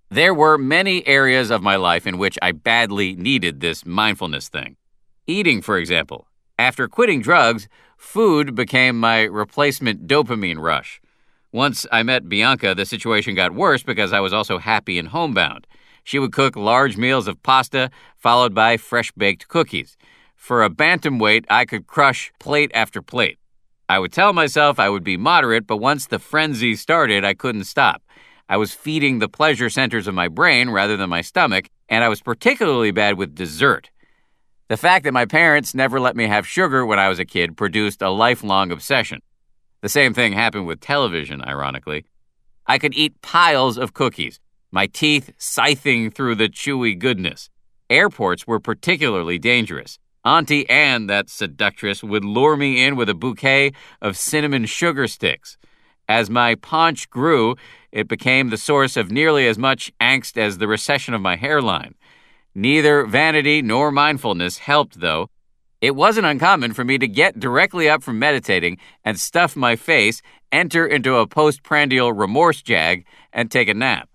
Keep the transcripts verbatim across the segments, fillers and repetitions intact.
There were many areas of my life in which I badly needed this mindfulness thing. Eating, for example. After quitting drugs, food became my replacement dopamine rush. Once I met Bianca, the situation got worse because I was also happy and homebound. She would cook large meals of pasta, followed by fresh-baked cookies. For a bantamweight, I could crush plate after plate. I would tell myself I would be moderate, but once the frenzy started, I couldn't stop. I was feeding the pleasure centers of my brain rather than my stomach, and I was particularly bad with dessert. The fact that my parents never let me have sugar when I was a kid produced a lifelong obsession. The same thing happened with television, ironically. I could eat piles of cookies, my teeth scything through the chewy goodness. Airports were particularly dangerous. Auntie Anne, that seductress, would lure me in with a bouquet of cinnamon sugar sticks. As my paunch grew, it became the source of nearly as much angst as the recession of my hairline. Neither vanity nor mindfulness helped, though. It wasn't uncommon for me to get directly up from meditating and stuff my face, enter into a postprandial remorse jag, and take a nap.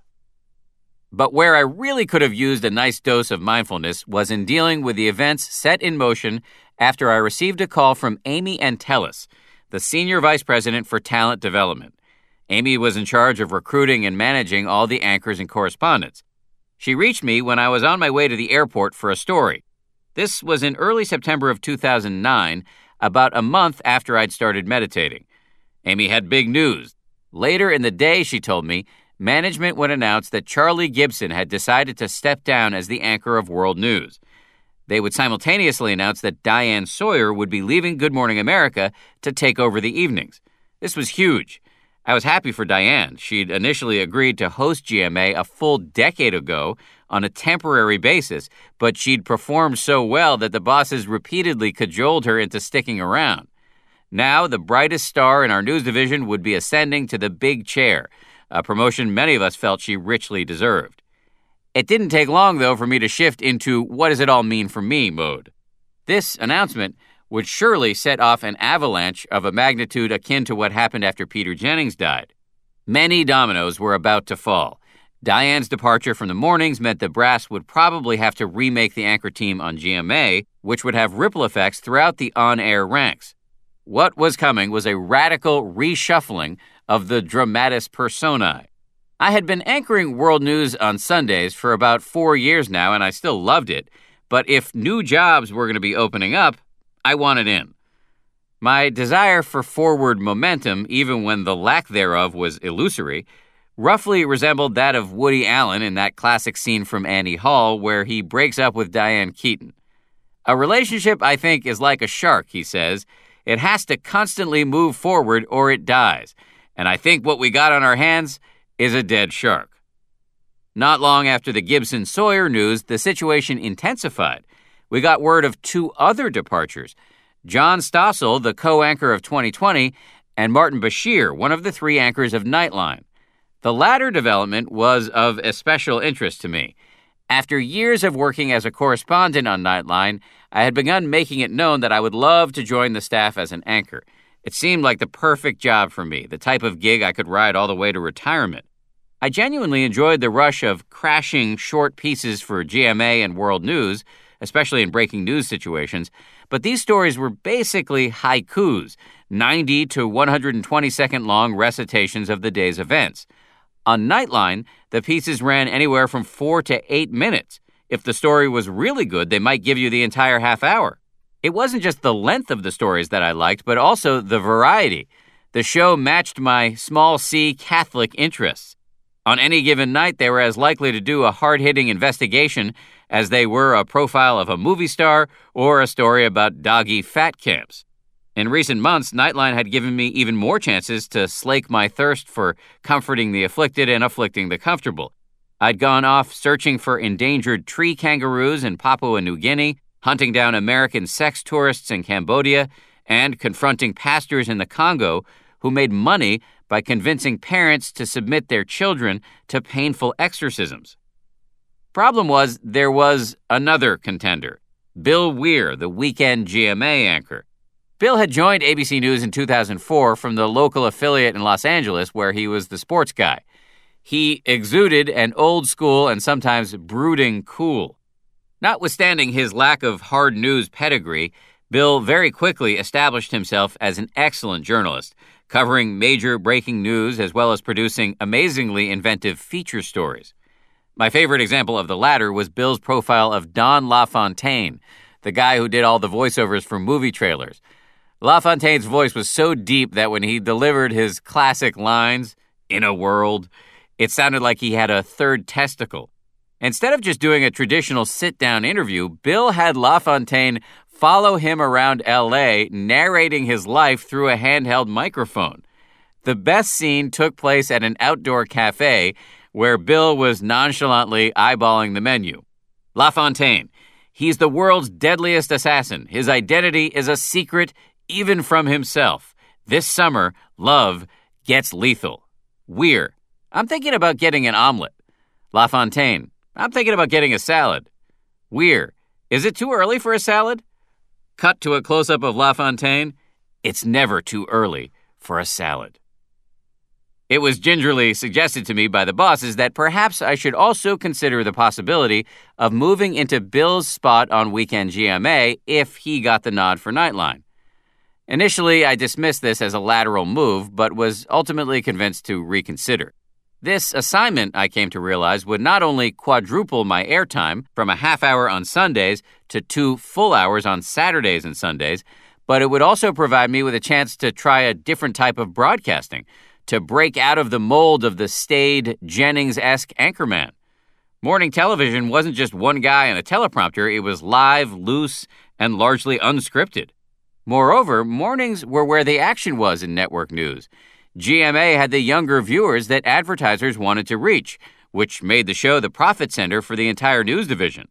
But where I really could have used a nice dose of mindfulness was in dealing with the events set in motion after I received a call from Amy Antelis, the Senior Vice President for Talent Development. Amy was in charge of recruiting and managing all the anchors and correspondents. She reached me when I was on my way to the airport for a story. This was in early September of two thousand nine, about a month after I'd started meditating. Amy had big news. Later in the day, she told me, management would announce that Charlie Gibson had decided to step down as the anchor of World News. They would simultaneously announce that Diane Sawyer would be leaving Good Morning America to take over the evenings. This was huge. I was happy for Diane. She'd initially agreed to host G M A a full decade ago on a temporary basis, but she'd performed so well that the bosses repeatedly cajoled her into sticking around. Now, the brightest star in our news division would be ascending to the big chair, a promotion many of us felt she richly deserved. It didn't take long, though, for me to shift into what does it all mean for me mode. This announcement would surely set off an avalanche of a magnitude akin to what happened after Peter Jennings died. Many dominoes were about to fall. Diane's departure from the mornings meant the brass would probably have to remake the anchor team on G M A, which would have ripple effects throughout the on-air ranks. What was coming was a radical reshuffling of the dramatis personae. I had been anchoring World News on Sundays for about four years now, and I still loved it, but if new jobs were going to be opening up, I wanted in. My desire for forward momentum, even when the lack thereof was illusory, roughly resembled that of Woody Allen in that classic scene from Annie Hall where he breaks up with Diane Keaton. A relationship, I think, is like a shark, he says. It has to constantly move forward or it dies. And I think what we got on our hands is a dead shark. Not long after the Gibson-Sawyer news, the situation intensified. We got word of two other departures, John Stossel, the co-anchor of twenty twenty, and Martin Bashir, one of the three anchors of Nightline. The latter development was of especial interest to me. After years of working as a correspondent on Nightline, I had begun making it known that I would love to join the staff as an anchor. It seemed like the perfect job for me, the type of gig I could ride all the way to retirement. I genuinely enjoyed the rush of crashing short pieces for G M A and World News, especially in breaking news situations, but these stories were basically haikus, ninety to one hundred twenty second long recitations of the day's events. On Nightline, the pieces ran anywhere from four to eight minutes. If the story was really good, they might give you the entire half hour. It wasn't just the length of the stories that I liked, but also the variety. The show matched my small c Catholic interests. On any given night, they were as likely to do a hard-hitting investigation as they were a profile of a movie star or a story about doggy fat camps. In recent months, Nightline had given me even more chances to slake my thirst for comforting the afflicted and afflicting the comfortable. I'd gone off searching for endangered tree kangaroos in Papua New Guinea, hunting down American sex tourists in Cambodia, and confronting pastors in the Congo who made money by convincing parents to submit their children to painful exorcisms. Problem was, there was another contender, Bill Weir, the weekend G M A anchor. Bill had joined A B C News in two thousand four from the local affiliate in Los Angeles where he was the sports guy. He exuded an old-school and sometimes brooding cool. Notwithstanding his lack of hard news pedigree, Bill very quickly established himself as an excellent journalist, covering major breaking news as well as producing amazingly inventive feature stories. My favorite example of the latter was Bill's profile of Don LaFontaine, the guy who did all the voiceovers for movie trailers. LaFontaine's voice was so deep that when he delivered his classic lines, "In a world," it sounded like he had a third testicle. Instead of just doing a traditional sit-down interview, Bill had LaFontaine follow him around L A, narrating his life through a handheld microphone. The best scene took place at an outdoor cafe where Bill was nonchalantly eyeballing the menu. LaFontaine, he's the world's deadliest assassin. His identity is a secret even from himself. This summer, love gets lethal. Weir, I'm thinking about getting an omelet. LaFontaine, I'm thinking about getting a salad. Weir, is it too early for a salad? Cut to a close-up of LaFontaine. It's never too early for a salad. It was gingerly suggested to me by the bosses that perhaps I should also consider the possibility of moving into Bill's spot on Weekend G M A if he got the nod for Nightline. Initially, I dismissed this as a lateral move, but was ultimately convinced to reconsider. This assignment, I came to realize, would not only quadruple my airtime from a half hour on Sundays to two full hours on Saturdays and Sundays, but it would also provide me with a chance to try a different type of broadcasting, to break out of the mold of the staid, Jennings-esque anchorman. Morning television wasn't just one guy and a teleprompter, it was live, loose, and largely unscripted. Moreover, mornings were where the action was in network news. G M A had the younger viewers that advertisers wanted to reach, which made the show the profit center for the entire news division.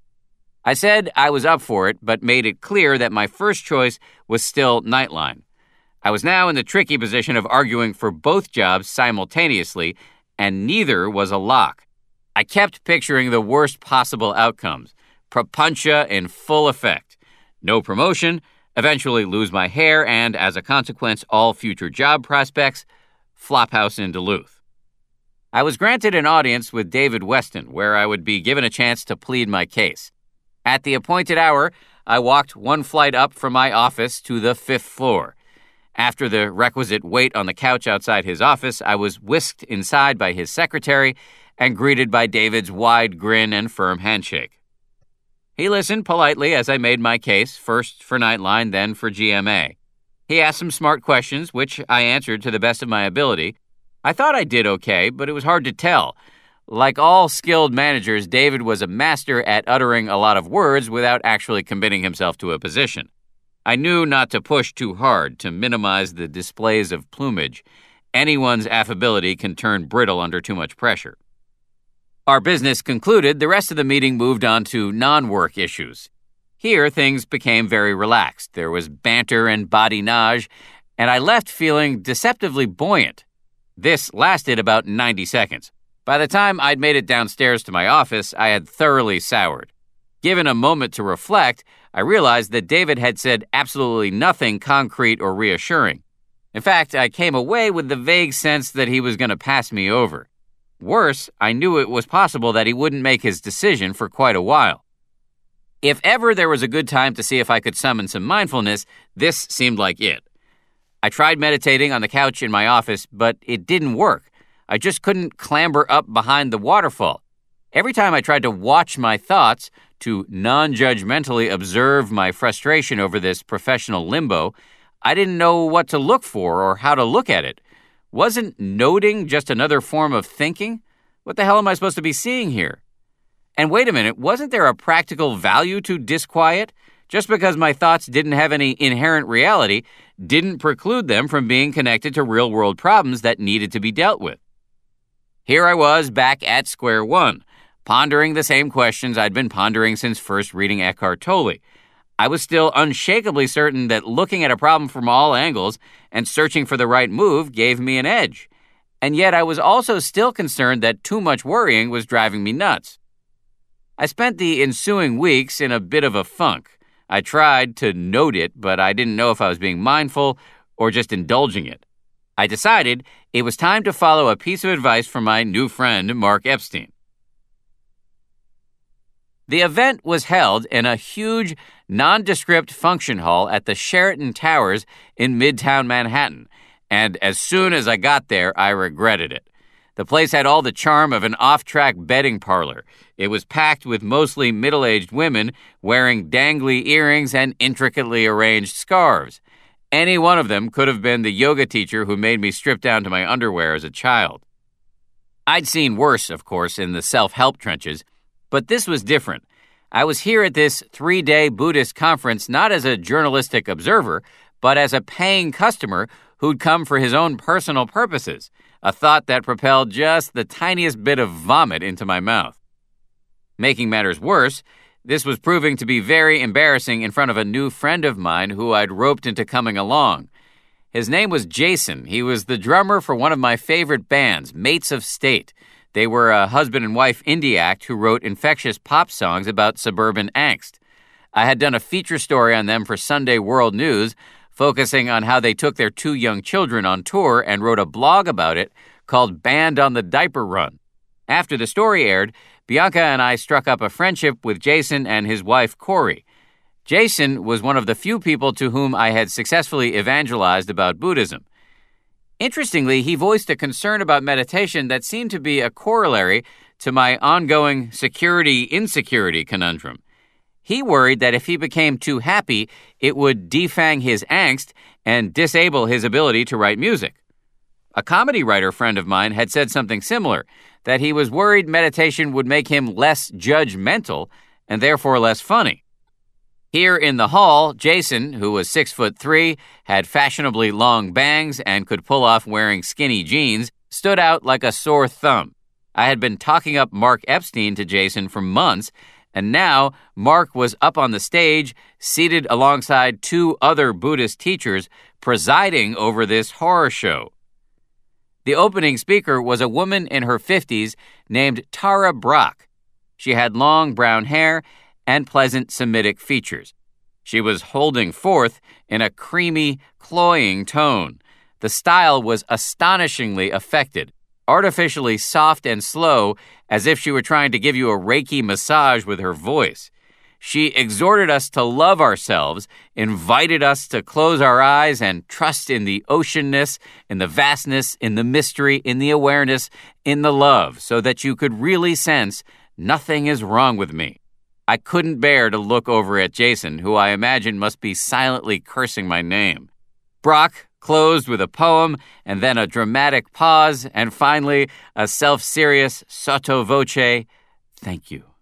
I said I was up for it, but made it clear that my first choice was still Nightline. I was now in the tricky position of arguing for both jobs simultaneously, and neither was a lock. I kept picturing the worst possible outcomes, propuntia in full effect. No promotion, eventually lose my hair, and, as a consequence, all future job prospects, Flophouse in Duluth. I was granted an audience with David Weston, where I would be given a chance to plead my case. At the appointed hour, I walked one flight up from my office to the fifth floor. After the requisite wait on the couch outside his office, I was whisked inside by his secretary and greeted by David's wide grin and firm handshake. He listened politely as I made my case, first for Nightline, then for G M A. He asked some smart questions, which I answered to the best of my ability. I thought I did okay, but it was hard to tell. Like all skilled managers, David was a master at uttering a lot of words without actually committing himself to a position. I knew not to push too hard to minimize the displays of plumage. Anyone's affability can turn brittle under too much pressure. Our business concluded, the rest of the meeting moved on to non-work issues. Here, things became very relaxed. There was banter and badinage, and I left feeling deceptively buoyant. This lasted about ninety seconds. By the time I'd made it downstairs to my office, I had thoroughly soured. Given a moment to reflect, I realized that David had said absolutely nothing concrete or reassuring. In fact, I came away with the vague sense that he was going to pass me over. Worse, I knew it was possible that he wouldn't make his decision for quite a while. If ever there was a good time to see if I could summon some mindfulness, this seemed like it. I tried meditating on the couch in my office, but it didn't work. I just couldn't clamber up behind the waterfall. Every time I tried to watch my thoughts, to non-judgmentally observe my frustration over this professional limbo, I didn't know what to look for or how to look at it. Wasn't noting just another form of thinking? What the hell am I supposed to be seeing here? And wait a minute, wasn't there a practical value to disquiet? Just because my thoughts didn't have any inherent reality didn't preclude them from being connected to real-world problems that needed to be dealt with. Here I was back at square one, pondering the same questions I'd been pondering since first reading Eckhart Tolle. I was still unshakably certain that looking at a problem from all angles and searching for the right move gave me an edge. And yet I was also still concerned that too much worrying was driving me nuts. I spent the ensuing weeks in a bit of a funk. I tried to note it, but I didn't know if I was being mindful or just indulging it. I decided It was time to follow a piece of advice from my new friend, Mark Epstein. The event was held in a huge, nondescript function hall at the Sheraton Towers in Midtown Manhattan, and as soon as I got there, I regretted it. The place had all the charm of an off-track betting parlor. It was packed with mostly middle-aged women wearing dangly earrings and intricately arranged scarves. Any one of them could have been the yoga teacher who made me strip down to my underwear as a child. I'd seen worse, of course, in the self-help trenches, but this was different. I was here at this three-day Buddhist conference not as a journalistic observer, but as a paying customer who'd come for his own personal purposes, a thought that propelled just the tiniest bit of vomit into my mouth. Making matters worse, this was proving to be very embarrassing in front of a new friend of mine who I'd roped into coming along. His name was Jason. He was the drummer for one of my favorite bands, Mates of State. They were a husband and wife indie act who wrote infectious pop songs about suburban angst. I had done a feature story on them for Sunday World News, focusing on how they took their two young children on tour and wrote a blog about it called Band on the Diaper Run. After the story aired, Bianca and I struck up a friendship with Jason and his wife, Corey. Jason was one of the few people to whom I had successfully evangelized about Buddhism. Interestingly, he voiced a concern about meditation that seemed to be a corollary to my ongoing security-insecurity conundrum. He worried that if he became too happy, it would defang his angst and disable his ability to write music. A comedy writer friend of mine had said something similar, that he was worried meditation would make him less judgmental and therefore less funny. Here in the hall, Jason, who was six foot three, had fashionably long bangs and could pull off wearing skinny jeans, stood out like a sore thumb. I had been talking up Mark Epstein to Jason for months, and now Mark was up on the stage, seated alongside two other Buddhist teachers, presiding over this horror show. The opening speaker was a woman in her fifties named Tara Brach. She had long brown hair and pleasant Semitic features. She was holding forth in a creamy, cloying tone. The style was astonishingly affected, artificially soft and slow, as if she were trying to give you a Reiki massage with her voice. She exhorted us to love ourselves, invited us to close our eyes and trust in the oceanness, in the vastness, in the mystery, in the awareness, in the love, so that you could really sense nothing is wrong with me. I couldn't bear to look over at Jason, who I imagine must be silently cursing my name. Brock closed with a poem, and then a dramatic pause, and finally a self-serious sotto voce, "Thank you."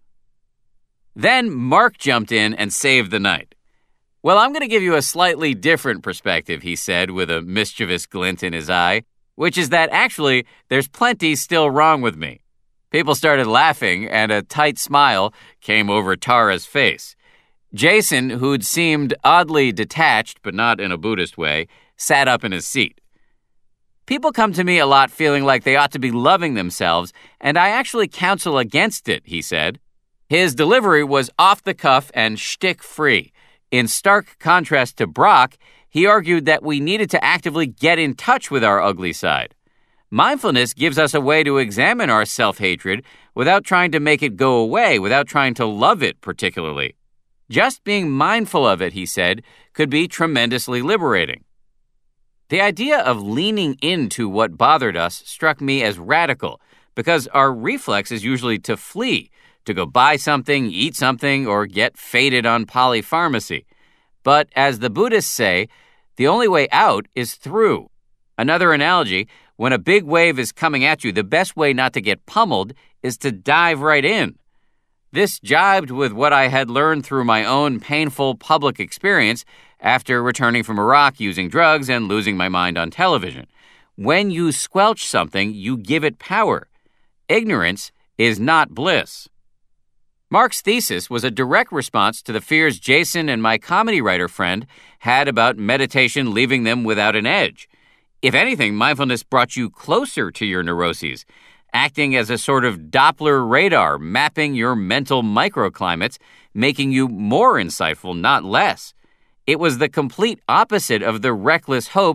Then Mark jumped in and saved the night. "Well, I'm going to give you a slightly different perspective," he said with a mischievous glint in his eye, "which is that actually there's plenty still wrong with me." People started laughing, and a tight smile came over Tara's face. Jason, who'd seemed oddly detached, but not in a Buddhist way, sat up in his seat. "People come to me a lot feeling like they ought to be loving themselves, and I actually counsel against it," he said. His delivery was off the cuff and shtick-free. In stark contrast to Brock, he argued that we needed to actively get in touch with our ugly side. Mindfulness gives us a way to examine our self-hatred without trying to make it go away, without trying to love it particularly. Just being mindful of it, he said, could be tremendously liberating. The idea of leaning into what bothered us struck me as radical because our reflex is usually to flee, to go buy something, eat something, or get faded on polypharmacy. But as the Buddhists say, the only way out is through. Another analogy, when a big wave is coming at you, the best way not to get pummeled is to dive right in. This jibed with what I had learned through my own painful public experience after returning from Iraq using drugs and losing my mind on television. When you squelch something, you give it power. Ignorance is not bliss. Mark's thesis was a direct response to the fears Jason and my comedy writer friend had about meditation leaving them without an edge. If anything, mindfulness brought you closer to your neuroses, acting as a sort of Doppler radar, mapping your mental microclimates, making you more insightful, not less. It was the complete opposite of the reckless hope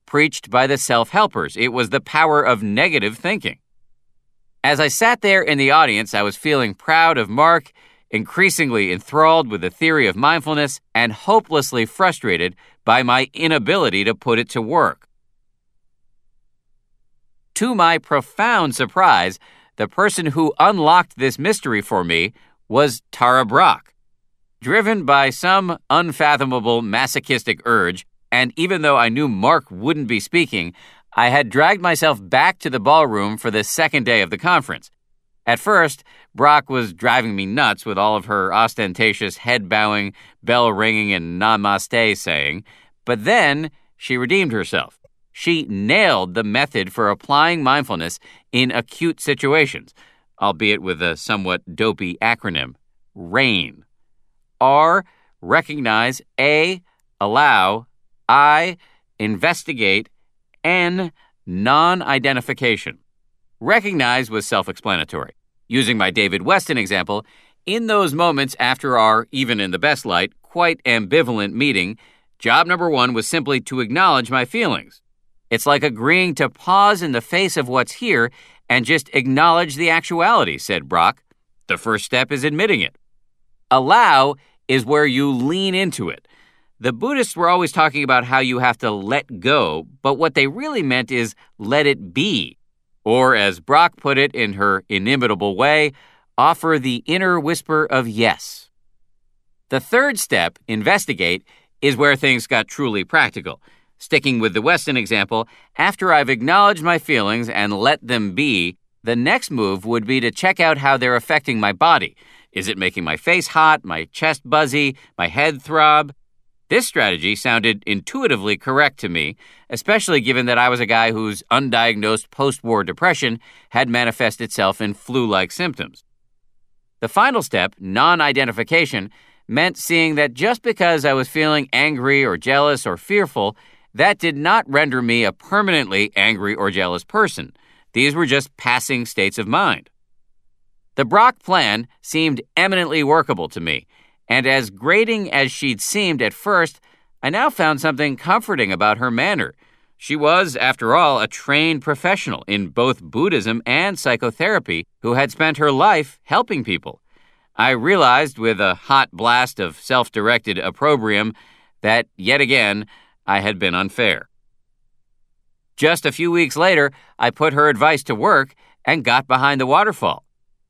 preached by the self-helpers. It was the power of negative thinking. As I sat there in the audience, I was feeling proud of Mark, increasingly enthralled with the theory of mindfulness, and hopelessly frustrated by my inability to put it to work. To my profound surprise, the person who unlocked this mystery for me was Tara Brach. Driven by some unfathomable masochistic urge, and even though I knew Mark wouldn't be speaking, I had dragged myself back to the ballroom for the second day of the conference. At first, Brach was driving me nuts with all of her ostentatious head-bowing, bell-ringing, and namaste saying, but then she redeemed herself. She nailed the method for applying mindfulness in acute situations, albeit with a somewhat dopey acronym, RAIN. R, recognize, A, allow, I, investigate, N, non-identification. Recognize was self-explanatory. Using my David Weston example, in those moments after our, even in the best light, quite ambivalent meeting, job number one was simply to acknowledge my feelings. It's like agreeing to pause in the face of what's here and just acknowledge the actuality, said Brach. The first step is admitting it. Allow is where you lean into it. The Buddhists were always talking about how you have to let go, but what they really meant is let it be. Or, as Brach put it in her inimitable way, offer the inner whisper of yes. The third step, investigate, is where things got truly practical. Sticking with the Weston example, after I've acknowledged my feelings and let them be, the next move would be to check out how they're affecting my body. Is it making my face hot, my chest buzzy, my head throb? This strategy sounded intuitively correct to me, especially given that I was a guy whose undiagnosed post-war depression had manifested itself in flu-like symptoms. The final step, non-identification, meant seeing that just because I was feeling angry or jealous or fearful, that did not render me a permanently angry or jealous person. These were just passing states of mind. The Brach plan seemed eminently workable to me, and as grating as she'd seemed at first, I now found something comforting about her manner. She was, after all, a trained professional in both Buddhism and psychotherapy who had spent her life helping people. I realized with a hot blast of self-directed opprobrium that, yet again, I had been unfair. Just a few weeks later, I put her advice to work and got behind the waterfall.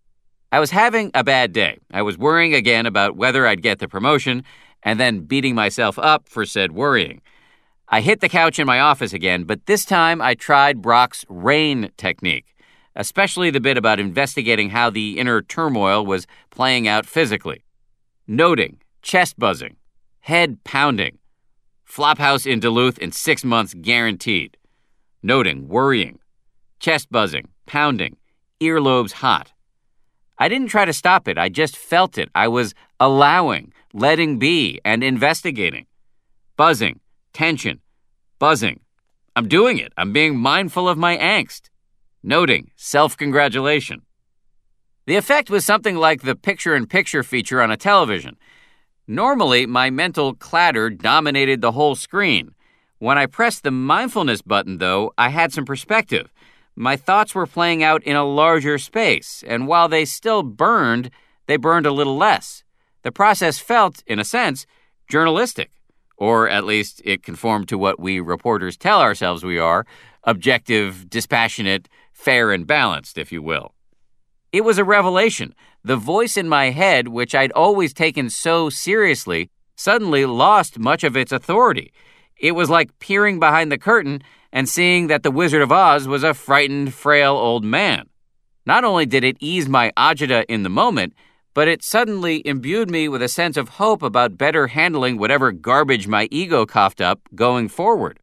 I was having a bad day. I was worrying again about whether I'd get the promotion and then beating myself up for said worrying. I hit the couch in my office again, but this time I tried Brach's RAIN technique, especially the bit about investigating how the inner turmoil was playing out physically. Noting, chest buzzing, head pounding, Flophouse in Duluth in six months guaranteed. Noting, worrying, chest buzzing, pounding, earlobes hot. I didn't try to stop it. I just felt it. I was allowing, letting be, and investigating. Buzzing, tension, buzzing. I'm doing it. I'm being mindful of my angst. Noting, self-congratulation. The effect was something like the picture-in-picture feature on a television. Normally, my mental clatter dominated the whole screen. When I pressed the mindfulness button, though, I had some perspective. My thoughts were playing out in a larger space, and while they still burned, they burned a little less. The process felt, in a sense, journalistic, or at least it conformed to what we reporters tell ourselves we are, objective, dispassionate, fair and balanced, if you will. It was a revelation. The voice in my head, which I'd always taken so seriously, suddenly lost much of its authority. It was like peering behind the curtain and seeing that the Wizard of Oz was a frightened, frail old man. Not only did it ease my agita in the moment, but it suddenly imbued me with a sense of hope about better handling whatever garbage my ego coughed up going forward.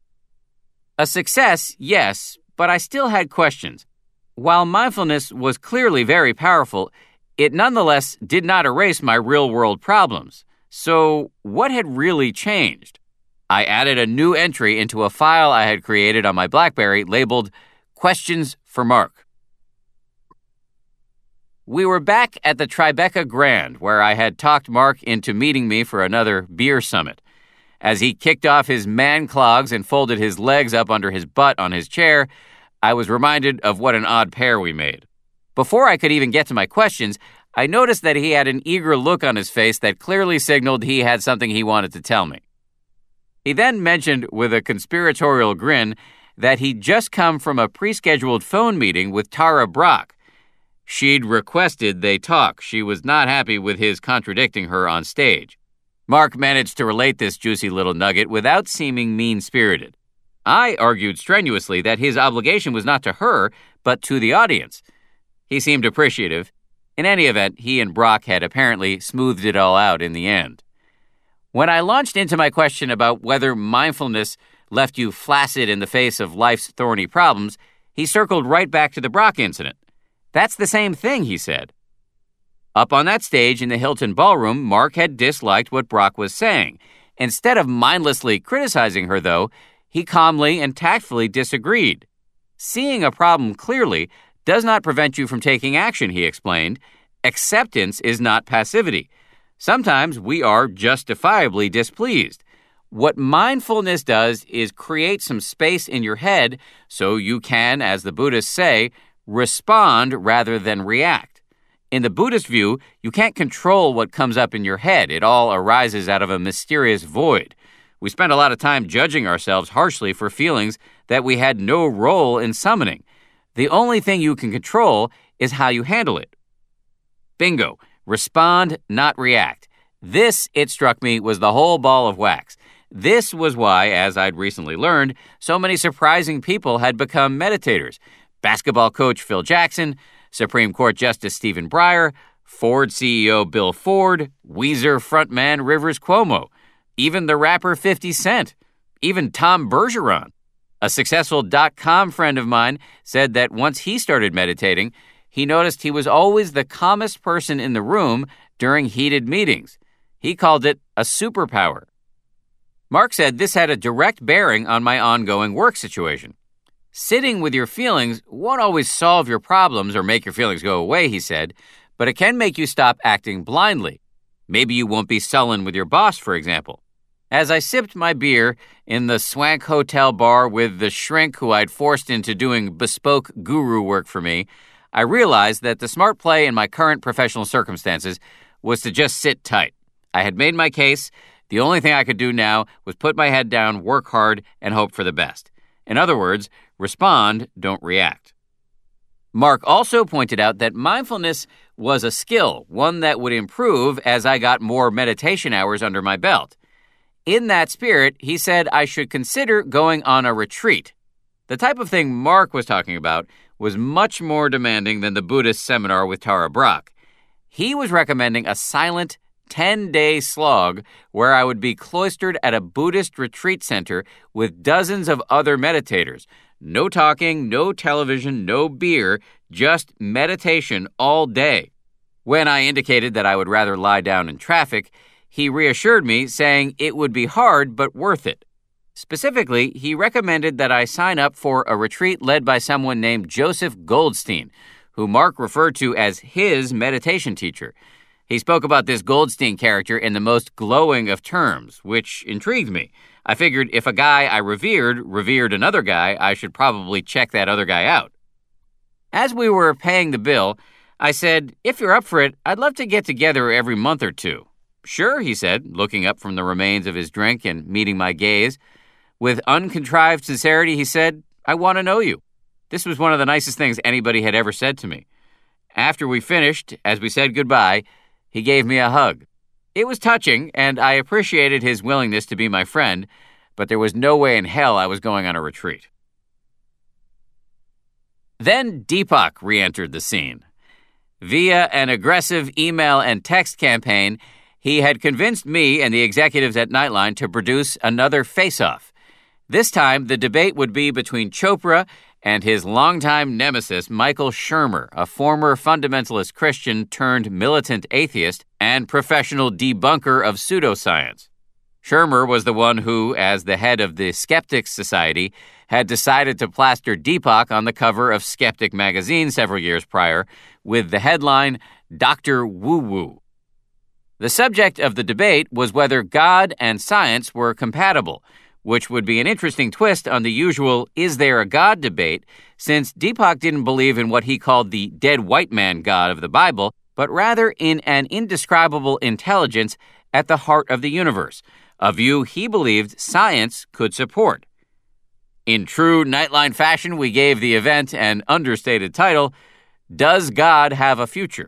A success, yes, but I still had questions. While mindfulness was clearly very powerful, it nonetheless did not erase my real-world problems. So what had really changed? I added a new entry into a file I had created on my BlackBerry labeled Questions for Mark. We were back at the Tribeca Grand, where I had talked Mark into meeting me for another beer summit. As he kicked off his man clogs and folded his legs up under his butt on his chair, I was reminded of what an odd pair we made. Before I could even get to my questions, I noticed that he had an eager look on his face that clearly signaled he had something he wanted to tell me. He then mentioned with a conspiratorial grin that he'd just come from a pre-scheduled phone meeting with Tara Brach. She'd requested they talk. She was not happy with his contradicting her on stage. Mark managed to relate this juicy little nugget without seeming mean-spirited. I argued strenuously that his obligation was not to her, but to the audience. He seemed appreciative. In any event, he and Brock had apparently smoothed it all out in the end. When I launched into my question about whether mindfulness left you flaccid in the face of life's thorny problems, he circled right back to the Brock incident. That's the same thing, he said. Up on that stage in the Hilton Ballroom, Mark had disliked what Brock was saying. Instead of mindlessly criticizing her, though, he calmly and tactfully disagreed. Seeing a problem clearly does not prevent you from taking action, he explained. Acceptance is not passivity. Sometimes we are justifiably displeased. What mindfulness does is create some space in your head so you can, as the Buddhists say, respond rather than react. In the Buddhist view, you can't control what comes up in your head. It all arises out of a mysterious void. We spend a lot of time judging ourselves harshly for feelings that we had no role in summoning. The only thing you can control is how you handle it. Bingo. Respond, not react. This, it struck me, was the whole ball of wax. This was why, as I'd recently learned, so many surprising people had become meditators. Basketball coach Phil Jackson, Supreme Court Justice Stephen Breyer, Ford C E O Bill Ford, Weezer frontman Rivers Cuomo, even the rapper fifty Cent, even Tom Bergeron. A successful dot-com friend of mine said that once he started meditating, he noticed he was always the calmest person in the room during heated meetings. He called it a superpower. Mark said this had a direct bearing on my ongoing work situation. Sitting with your feelings won't always solve your problems or make your feelings go away, he said, but it can make you stop acting blindly. Maybe you won't be sullen with your boss, for example. As I sipped my beer in the swank hotel bar with the shrink who I'd forced into doing bespoke guru work for me, I realized that the smart play in my current professional circumstances was to just sit tight. I had made my case. The only thing I could do now was put my head down, work hard, and hope for the best. In other words, respond, don't react. Mark also pointed out that mindfulness was a skill, one that would improve as I got more meditation hours under my belt. In that spirit, he said I should consider going on a retreat. The type of thing Mark was talking about was much more demanding than the Buddhist seminar with Tara Brach. He was recommending a silent ten-day slog where I would be cloistered at a Buddhist retreat center with dozens of other meditators. No talking, no television, no beer, just meditation all day. When I indicated that I would rather lie down in traffic, he reassured me, saying it would be hard but worth it. Specifically, he recommended that I sign up for a retreat led by someone named Joseph Goldstein, who Mark referred to as his meditation teacher. He spoke about this Goldstein character in the most glowing of terms, which intrigued me. I figured if a guy I revered revered another guy, I should probably check that other guy out. As we were paying the bill, I said, if you're up for it, I'd love to get together every month or two. Sure, he said, looking up from the remains of his drink and meeting my gaze. With uncontrived sincerity, he said, I want to know you. This was one of the nicest things anybody had ever said to me. After we finished, as we said goodbye, he gave me a hug. It was touching, and I appreciated his willingness to be my friend, but there was no way in hell I was going on a retreat. Then Deepak re-entered the scene. Via an aggressive email and text campaign, he had convinced me and the executives at Nightline to produce another face-off. This time, the debate would be between Chopra and his longtime nemesis, Michael Shermer, a former fundamentalist Christian turned militant atheist and professional debunker of pseudoscience. Shermer was the one who, as the head of the Skeptics Society, had decided to plaster Deepak on the cover of Skeptic magazine several years prior with the headline, Doctor Woo-Woo. The subject of the debate was whether God and science were compatible, which would be an interesting twist on the usual "is there a God" debate, since Deepak didn't believe in what he called the dead white man God of the Bible, but rather in an indescribable intelligence at the heart of the universe, a view he believed science could support. In true Nightline fashion, we gave the event an understated title, Does God Have a Future?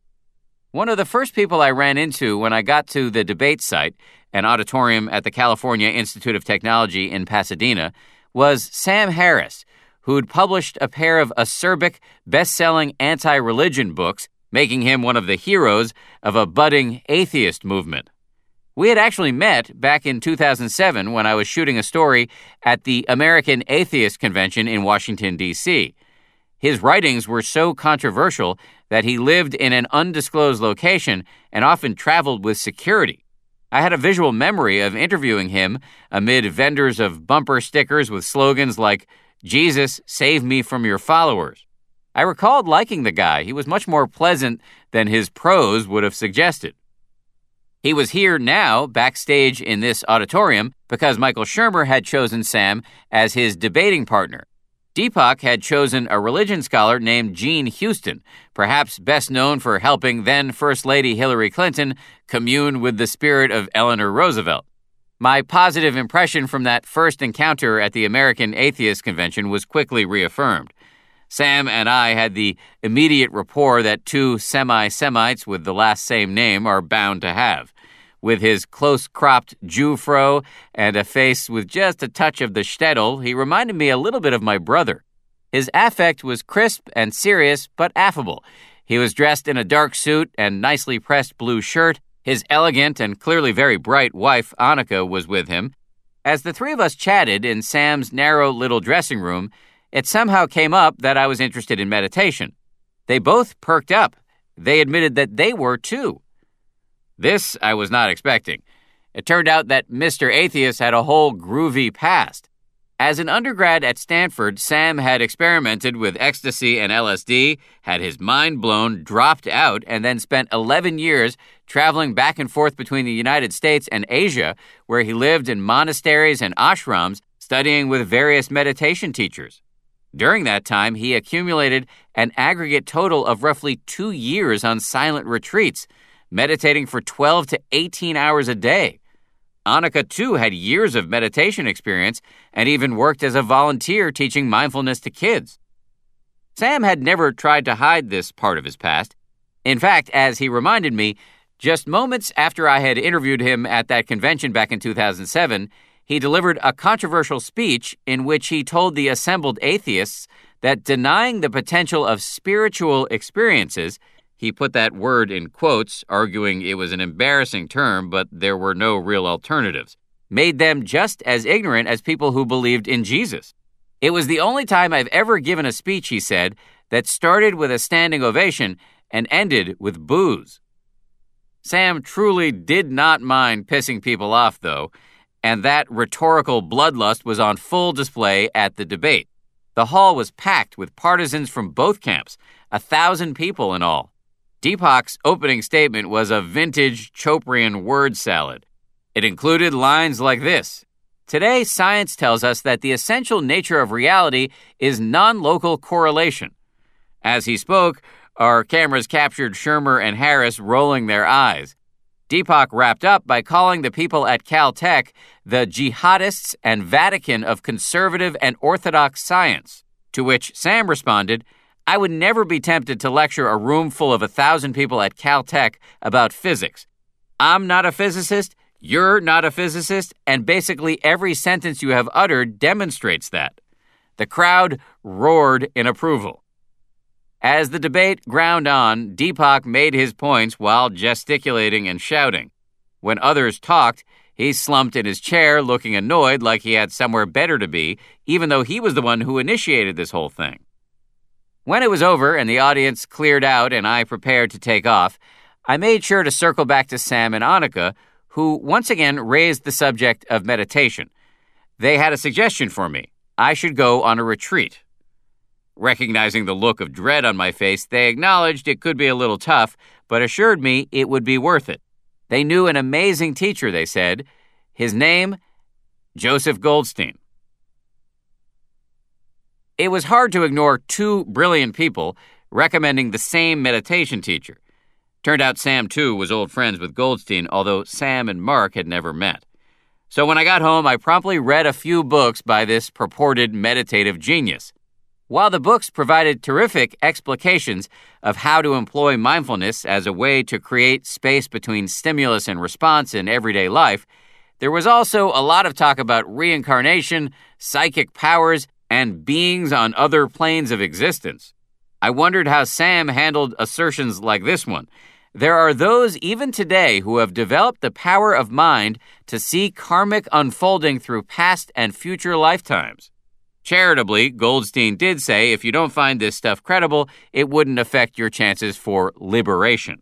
One of the first people I ran into when I got to the debate site, an auditorium at the California Institute of Technology in Pasadena, was Sam Harris, who'd published a pair of acerbic, best-selling anti-religion books, making him one of the heroes of a budding atheist movement. We had actually met back in two thousand seven when I was shooting a story at the American Atheist Convention in Washington, D C His writings were so controversial that he lived in an undisclosed location and often traveled with security. I had a visual memory of interviewing him amid vendors of bumper stickers with slogans like, "Jesus, save me from your followers." I recalled liking the guy. He was much more pleasant than his prose would have suggested. He was here now, backstage in this auditorium, because Michael Shermer had chosen Sam as his debating partner. Deepak had chosen a religion scholar named Jean Houston, perhaps best known for helping then First Lady Hillary Clinton commune with the spirit of Eleanor Roosevelt. My positive impression from that first encounter at the American Atheist Convention was quickly reaffirmed. Sam and I had the immediate rapport that two semi-Semites with the last same name are bound to have. With his close-cropped Jew fro and a face with just a touch of the shtetl, he reminded me a little bit of my brother. His affect was crisp and serious, but affable. He was dressed in a dark suit and nicely pressed blue shirt. His elegant and clearly very bright wife, Annika, was with him. As the three of us chatted in Sam's narrow little dressing room, it somehow came up that I was interested in meditation. They both perked up. They admitted that they were too. This I was not expecting. It turned out that Mister Atheist had a whole groovy past. As an undergrad at Stanford, Sam had experimented with ecstasy and L S D, had his mind blown, dropped out, and then spent eleven years traveling back and forth between the United States and Asia, where he lived in monasteries and ashrams, studying with various meditation teachers. During that time, he accumulated an aggregate total of roughly two years on silent retreats, meditating for twelve to eighteen hours a day. Annika, too, had years of meditation experience and even worked as a volunteer teaching mindfulness to kids. Sam had never tried to hide this part of his past. In fact, as he reminded me, just moments after I had interviewed him at that convention back in two thousand seven, he delivered a controversial speech in which he told the assembled atheists that denying the potential of spiritual experiences, he put that word in quotes, arguing it was an embarrassing term, but there were no real alternatives, made them just as ignorant as people who believed in Jesus. It was the only time I've ever given a speech, he said, that started with a standing ovation and ended with boos. Sam truly did not mind pissing people off, though, and that rhetorical bloodlust was on full display at the debate. The hall was packed with partisans from both camps, a thousand people in all. Deepak's opening statement was a vintage Choprian word salad. It included lines like this: "Today, science tells us that the essential nature of reality is non-local correlation." As he spoke, our cameras captured Shermer and Harris rolling their eyes. Deepak wrapped up by calling the people at Caltech the jihadists and Vatican of conservative and orthodox science, to which Sam responded, "I would never be tempted to lecture a room full of a thousand people at Caltech about physics. I'm not a physicist, you're not a physicist, and basically every sentence you have uttered demonstrates that." The crowd roared in approval. As the debate ground on, Deepak made his points while gesticulating and shouting. When others talked, he slumped in his chair, looking annoyed like he had somewhere better to be, even though he was the one who initiated this whole thing. When it was over and the audience cleared out and I prepared to take off, I made sure to circle back to Sam and Annika, who once again raised the subject of meditation. They had a suggestion for me. I should go on a retreat. Recognizing the look of dread on my face, they acknowledged it could be a little tough, but assured me it would be worth it. They knew an amazing teacher, they said. His name, Joseph Goldstein. It was hard to ignore two brilliant people recommending the same meditation teacher. Turned out Sam, too, was old friends with Goldstein, although Sam and Mark had never met. So when I got home, I promptly read a few books by this purported meditative genius. While the books provided terrific explications of how to employ mindfulness as a way to create space between stimulus and response in everyday life, there was also a lot of talk about reincarnation, psychic powers, and beings on other planes of existence. I wondered how Sam handled assertions like this one. There are those even today who have developed the power of mind to see karmic unfolding through past and future lifetimes. Charitably, Goldstein did say if you don't find this stuff credible, it wouldn't affect your chances for liberation.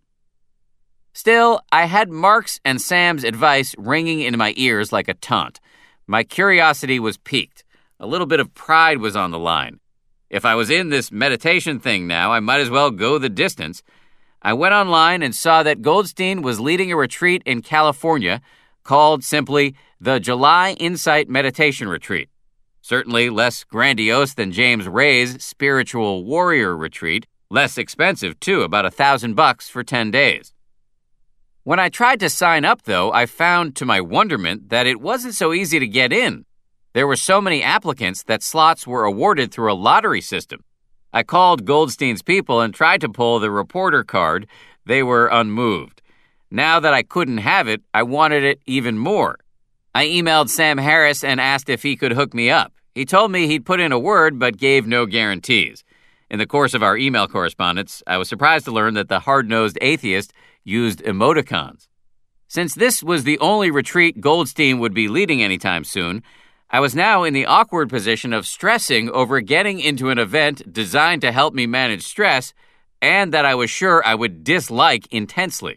Still, I had Mark's and Sam's advice ringing in my ears like a taunt. My curiosity was piqued. A little bit of pride was on the line. If I was in this meditation thing now, I might as well go the distance. I went online and saw that Goldstein was leading a retreat in California called simply the July Insight Meditation Retreat. Certainly less grandiose than James Ray's Spiritual Warrior Retreat, less expensive too, about a thousand bucks for ten days. When I tried to sign up, though, I found to my wonderment that it wasn't so easy to get in. There were so many applicants that slots were awarded through a lottery system. I called Goldstein's people and tried to pull the reporter card. They were unmoved. Now that I couldn't have it, I wanted it even more. I emailed Sam Harris and asked if he could hook me up. He told me he'd put in a word but gave no guarantees. In the course of our email correspondence, I was surprised to learn that the hard-nosed atheist used emoticons. Since this was the only retreat Goldstein would be leading anytime soon, I was now in the awkward position of stressing over getting into an event designed to help me manage stress and that I was sure I would dislike intensely.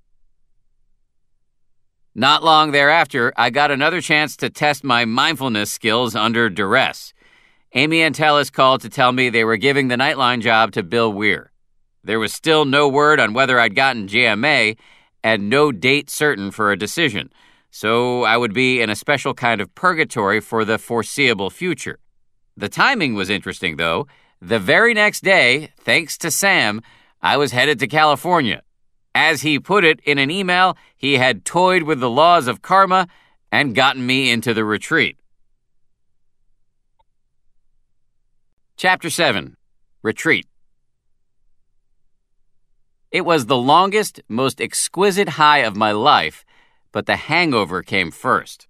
Not long thereafter, I got another chance to test my mindfulness skills under duress. Amy Antelis called to tell me they were giving the Nightline job to Bill Weir. There was still no word on whether I'd gotten J M A and no date certain for a decision. So I would be in a special kind of purgatory for the foreseeable future. The timing was interesting, though. The very next day, thanks to Sam, I was headed to California. As he put it in an email, he had toyed with the laws of karma and gotten me into the retreat. Chapter seven. Retreat. It was the longest, most exquisite high of my life, but the hangover came first.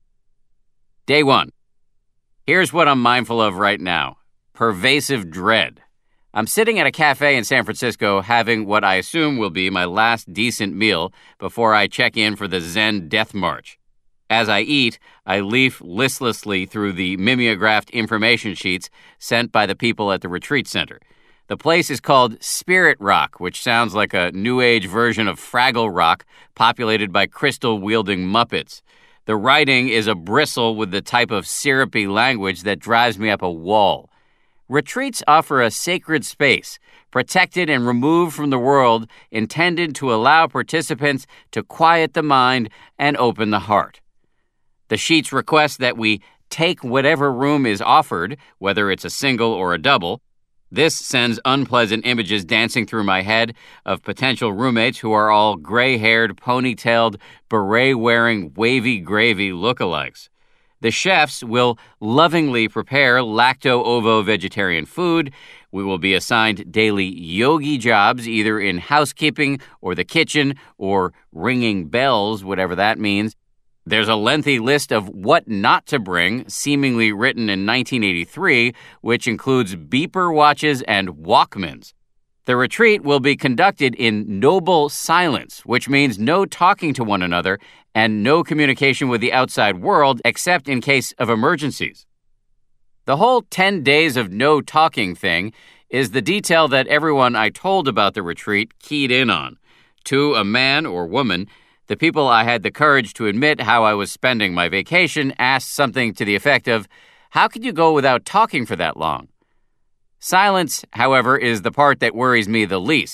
Day one. Here's what I'm mindful of right now. Pervasive dread. I'm sitting at a cafe in San Francisco having what I assume will be my last decent meal before I check in for the Zen Death March. As I eat, I leaf listlessly through the mimeographed information sheets sent by the people at the retreat center. The place is called Spirit Rock, which sounds like a New Age version of Fraggle Rock populated by crystal-wielding Muppets. The writing is a bristle with the type of syrupy language that drives me up a wall. Retreats offer a sacred space, protected and removed from the world, intended to allow participants to quiet the mind and open the heart. The sheets request that we take whatever room is offered, whether it's a single or a double. This sends unpleasant images dancing through my head of potential roommates who are all gray-haired, ponytailed, beret-wearing, wavy gravy lookalikes. The chefs will lovingly prepare lacto-ovo vegetarian food. We will be assigned daily yogi jobs, either in housekeeping or the kitchen or ringing bells, whatever that means. There's a lengthy list of what not to bring, seemingly written in nineteen eighty-three, which includes beeper watches and Walkmans. The retreat will be conducted in noble silence, which means no talking to one another and no communication with the outside world except in case of emergencies. The whole ten days of no talking thing is the detail that everyone I told about the retreat keyed in on. To a man or woman, the people I had the courage to admit how I was spending my vacation asked something to the effect of, "How could you go without talking for that long?" Silence, however, is the part that worries me the least.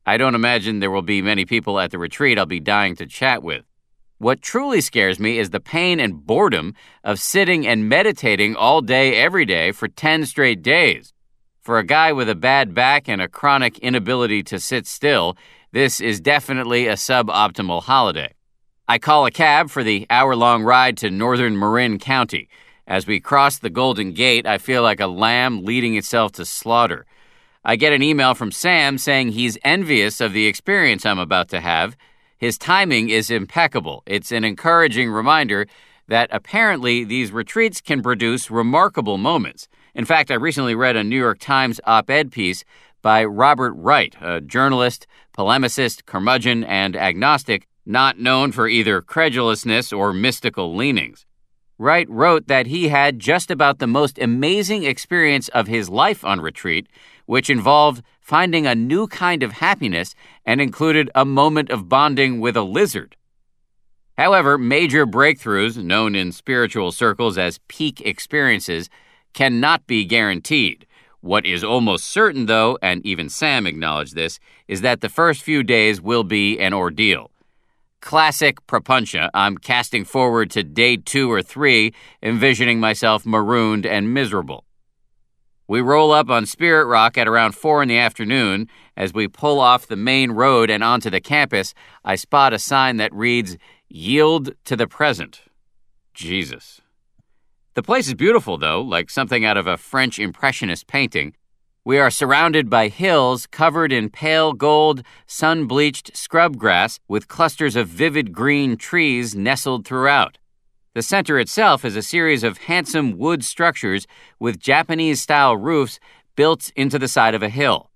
I don't imagine there will be many people at the retreat I'll be dying to chat with. What truly scares me is the pain and boredom of sitting and meditating all day every day for ten straight days. For a guy with a bad back and a chronic inability to sit still, this is definitely a suboptimal holiday. I call a cab for the hour-long ride to northern Marin County. As we cross the Golden Gate, I feel like a lamb leading itself to slaughter. I get an email from Sam saying he's envious of the experience I'm about to have. His timing is impeccable. It's an encouraging reminder that apparently these retreats can produce remarkable moments. In fact, I recently read a New York Times op-ed piece by Robert Wright, a journalist, polemicist, curmudgeon, and agnostic, not known for either credulousness or mystical leanings. Wright wrote that he had just about the most amazing experience of his life on retreat, which involved finding a new kind of happiness and included a moment of bonding with a lizard. However, major breakthroughs, known in spiritual circles as peak experiences, cannot be guaranteed. What is almost certain, though, and even Sam acknowledged this, is that the first few days will be an ordeal. Classic Prapuncha, I'm casting forward to day two or three, envisioning myself marooned and miserable. We roll up on Spirit Rock at around four in the afternoon. As we pull off the main road and onto the campus, I spot a sign that reads, "Yield to the present." Jesus. The place is beautiful, though, like something out of a French Impressionist painting. We are surrounded by hills covered in pale gold, sun-bleached scrub grass with clusters of vivid green trees nestled throughout. The center itself is a series of handsome wood structures with Japanese-style roofs built into the side of a hill.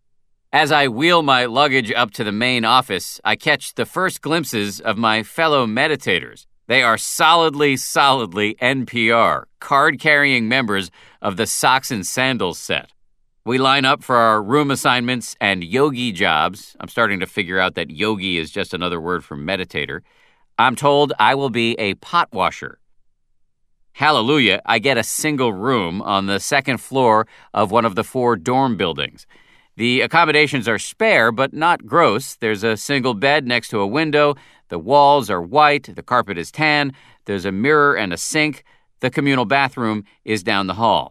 As I wheel my luggage up to the main office, I catch the first glimpses of my fellow meditators. They are solidly, solidly N P R, card-carrying members of the Socks and Sandals set. We line up for our room assignments and yogi jobs. I'm starting to figure out that yogi is just another word for meditator. I'm told I will be a pot washer. Hallelujah, I get a single room on the second floor of one of the four dorm buildings. The accommodations are spare, but not gross. There's a single bed next to a window. The walls are white. The carpet is tan. There's a mirror and a sink. The communal bathroom is down the hall.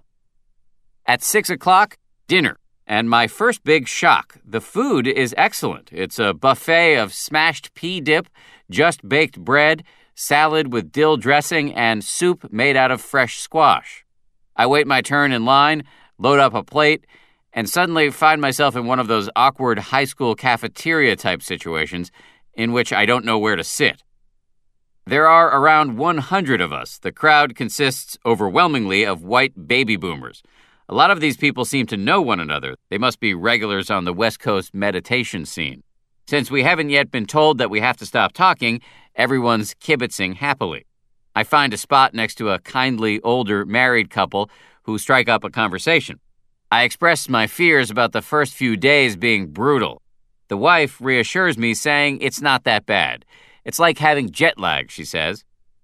At six o'clock, dinner. And my first big shock, the food is excellent. It's a buffet of smashed pea dip, just baked bread, salad with dill dressing, and soup made out of fresh squash. I wait my turn in line, load up a plate, and suddenly find myself in one of those awkward high school cafeteria-type situations in which I don't know where to sit. There are around one hundred of us. The crowd consists overwhelmingly of white baby boomers. A lot of these people seem to know one another. They must be regulars on the West Coast meditation scene. Since we haven't yet been told that we have to stop talking, everyone's kibitzing happily. I find a spot next to a kindly older married couple who strike up a conversation. I express my fears about the first few days being brutal. The wife reassures me, saying it's not that bad. It's like having jet lag, she says.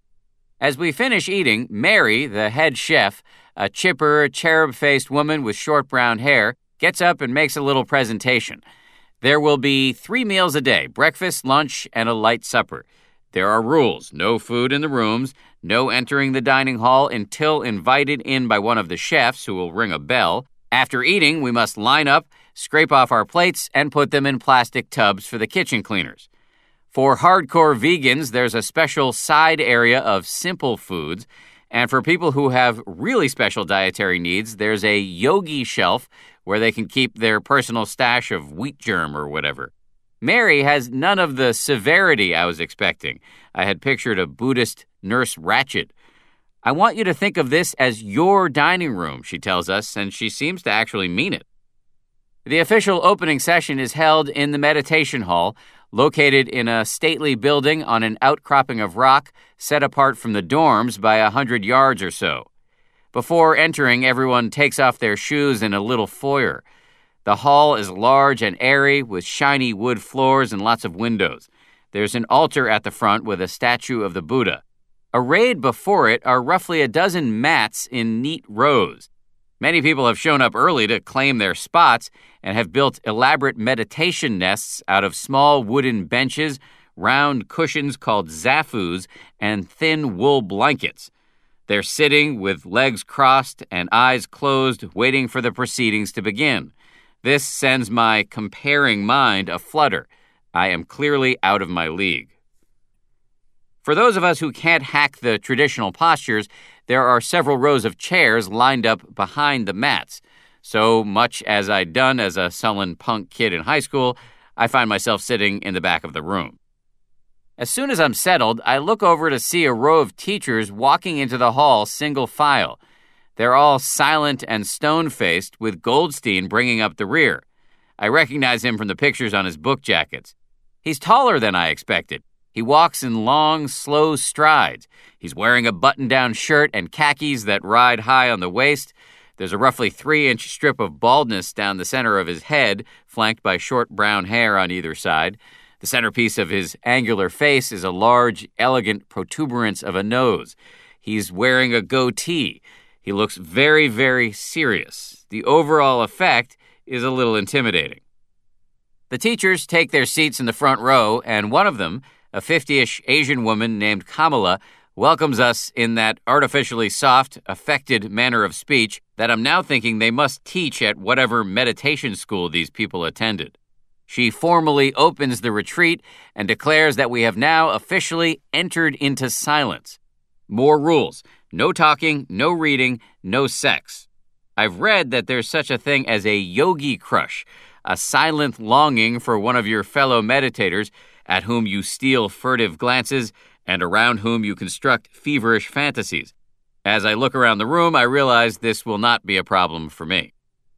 As we finish eating, Mary, the head chef, a chipper, cherub-faced woman with short brown hair, gets up and makes a little presentation. There will be three meals a day, breakfast, lunch, and a light supper. There are rules: no food in the rooms, no entering the dining hall until invited in by one of the chefs who will ring a bell. After eating, we must line up, scrape off our plates, and put them in plastic tubs for the kitchen cleaners. For hardcore vegans, there's a special side area of simple foods. And for people who have really special dietary needs, there's a yogi shelf where they can keep their personal stash of wheat germ or whatever. Mary has none of the severity I was expecting. I had pictured a Buddhist Nurse Ratched. I want you to think of this as your dining room, she tells us, and she seems to actually mean it. The official opening session is held in the meditation hall, located in a stately building on an outcropping of rock set apart from the dorms by a hundred yards or so. Before entering, everyone takes off their shoes in a little foyer. The hall is large and airy, with shiny wood floors and lots of windows. There's an altar at the front with a statue of the Buddha. Arrayed before it are roughly a dozen mats in neat rows. Many people have shown up early to claim their spots and have built elaborate meditation nests out of small wooden benches, round cushions called zafus, and thin wool blankets. They're sitting with legs crossed and eyes closed, waiting for the proceedings to begin. This sends my comparing mind aflutter. I am clearly out of my league. For those of us who can't hack the traditional postures, there are several rows of chairs lined up behind the mats. So much as I'd done as a sullen punk kid in high school, I find myself sitting in the back of the room. As soon as I'm settled, I look over to see a row of teachers walking into the hall single file. They're all silent and stone-faced, with Goldstein bringing up the rear. I recognize him from the pictures on his book jackets. He's taller than I expected. He walks in long, slow strides. He's wearing a button-down shirt and khakis that ride high on the waist. There's a roughly three-inch strip of baldness down the center of his head, flanked by short brown hair on either side. The centerpiece of his angular face is a large, elegant protuberance of a nose. He's wearing a goatee. He looks very, very serious. The overall effect is a little intimidating. The teachers take their seats in the front row, and one of them, a fifty-ish Asian woman named Kamala, welcomes us in that artificially soft, affected manner of speech that I'm now thinking they must teach at whatever meditation school these people attended. She formally opens the retreat and declares that we have now officially entered into silence. More rules. No talking, no reading, no sex. I've read that there's such a thing as a yogi crush, a silent longing for one of your fellow meditators at whom you steal furtive glances and around whom you construct feverish fantasies. As I look around the room, I realize this will not be a problem for me.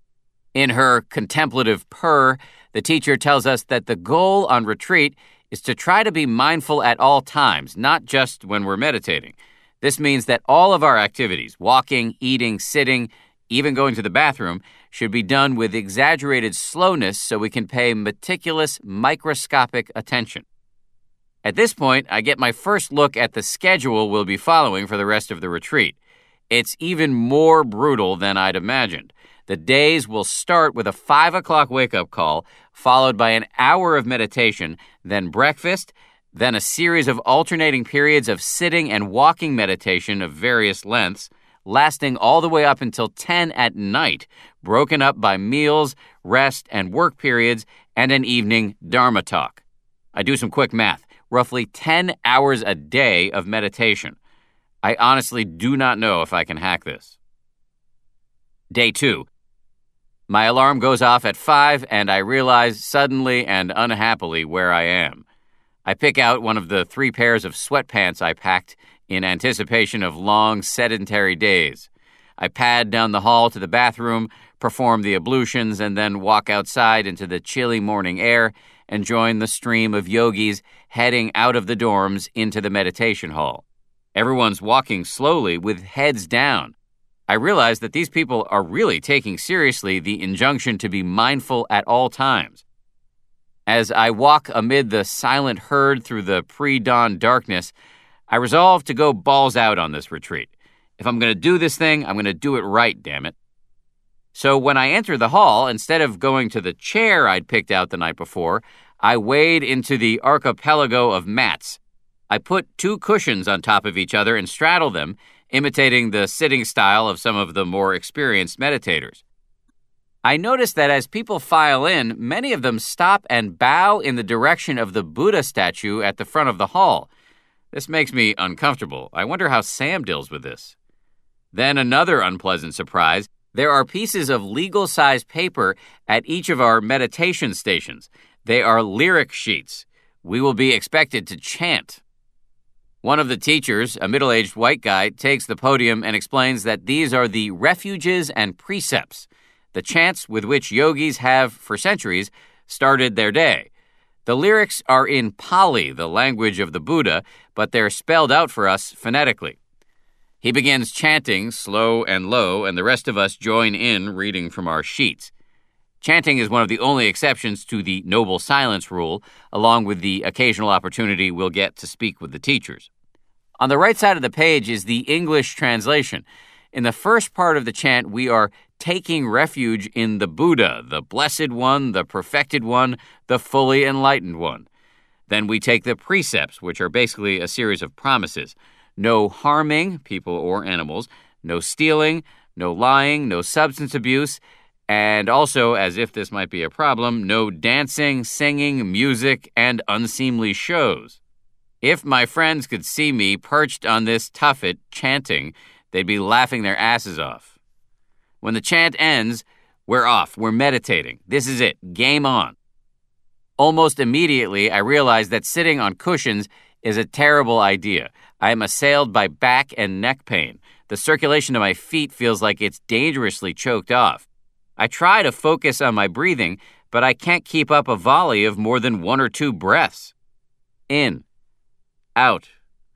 In her contemplative purr, the teacher tells us that the goal on retreat is to try to be mindful at all times, not just when we're meditating. This means that all of our activities, walking, eating, sitting, even going to the bathroom, should be done with exaggerated slowness so we can pay meticulous, microscopic attention. At this point, I get my first look at the schedule we'll be following for the rest of the retreat. It's even more brutal than I'd imagined. The days will start with a five o'clock wake-up call, followed by an hour of meditation, then breakfast, then a series of alternating periods of sitting and walking meditation of various lengths, lasting all the way up until ten at night, broken up by meals, rest, and work periods, and an evening Dharma talk. I do some quick math. Roughly ten hours a day of meditation. I honestly do not know if I can hack this. Day two. My alarm goes off at five, and I realize suddenly and unhappily where I am. I pick out one of the three pairs of sweatpants I packed in anticipation of long, sedentary days. I pad down the hall to the bathroom, perform the ablutions, and then walk outside into the chilly morning air and join the stream of yogis heading out of the dorms into the meditation hall. Everyone's walking slowly with heads down. I realize that these people are really taking seriously the injunction to be mindful at all times. As I walk amid the silent herd through the pre-dawn darkness, I resolve to go balls out on this retreat. If I'm going to do this thing, I'm going to do it right, damn it. So when I enter the hall, instead of going to the chair I'd picked out the night before, I wade into the archipelago of mats. I put two cushions on top of each other and straddle them, imitating the sitting style of some of the more experienced meditators. I notice that as people file in, many of them stop and bow in the direction of the Buddha statue at the front of the hall. This makes me uncomfortable. I wonder how Sam deals with this. Then another unpleasant surprise. There are pieces of legal-sized paper at each of our meditation stations. They are lyric sheets. We will be expected to chant. One of the teachers, a middle-aged white guy, takes the podium and explains that these are the refuges and precepts, the chants with which yogis have, for centuries, started their day. The lyrics are in Pali, the language of the Buddha, but they're spelled out for us phonetically. He begins chanting, slow and low, and the rest of us join in, reading from our sheets. Chanting is one of the only exceptions to the noble silence rule, along with the occasional opportunity we'll get to speak with the teachers. On the right side of the page is the English translation. In the first part of the chant, we are taking refuge in the Buddha, the Blessed One, the Perfected One, the Fully Enlightened One. Then we take the precepts, which are basically a series of promises. No harming people or animals, no stealing, no lying, no substance abuse, and also, as if this might be a problem, no dancing, singing, music, and unseemly shows. If my friends could see me perched on this tuffet chanting, they'd be laughing their asses off. When the chant ends, we're off, we're meditating. This is it, game on. Almost immediately, I realized that sitting on cushions is a terrible idea. I am assailed by back and neck pain. The circulation to my feet feels like it's dangerously choked off. I try to focus on my breathing, but I can't keep up a volley of more than one or two breaths. In. Out.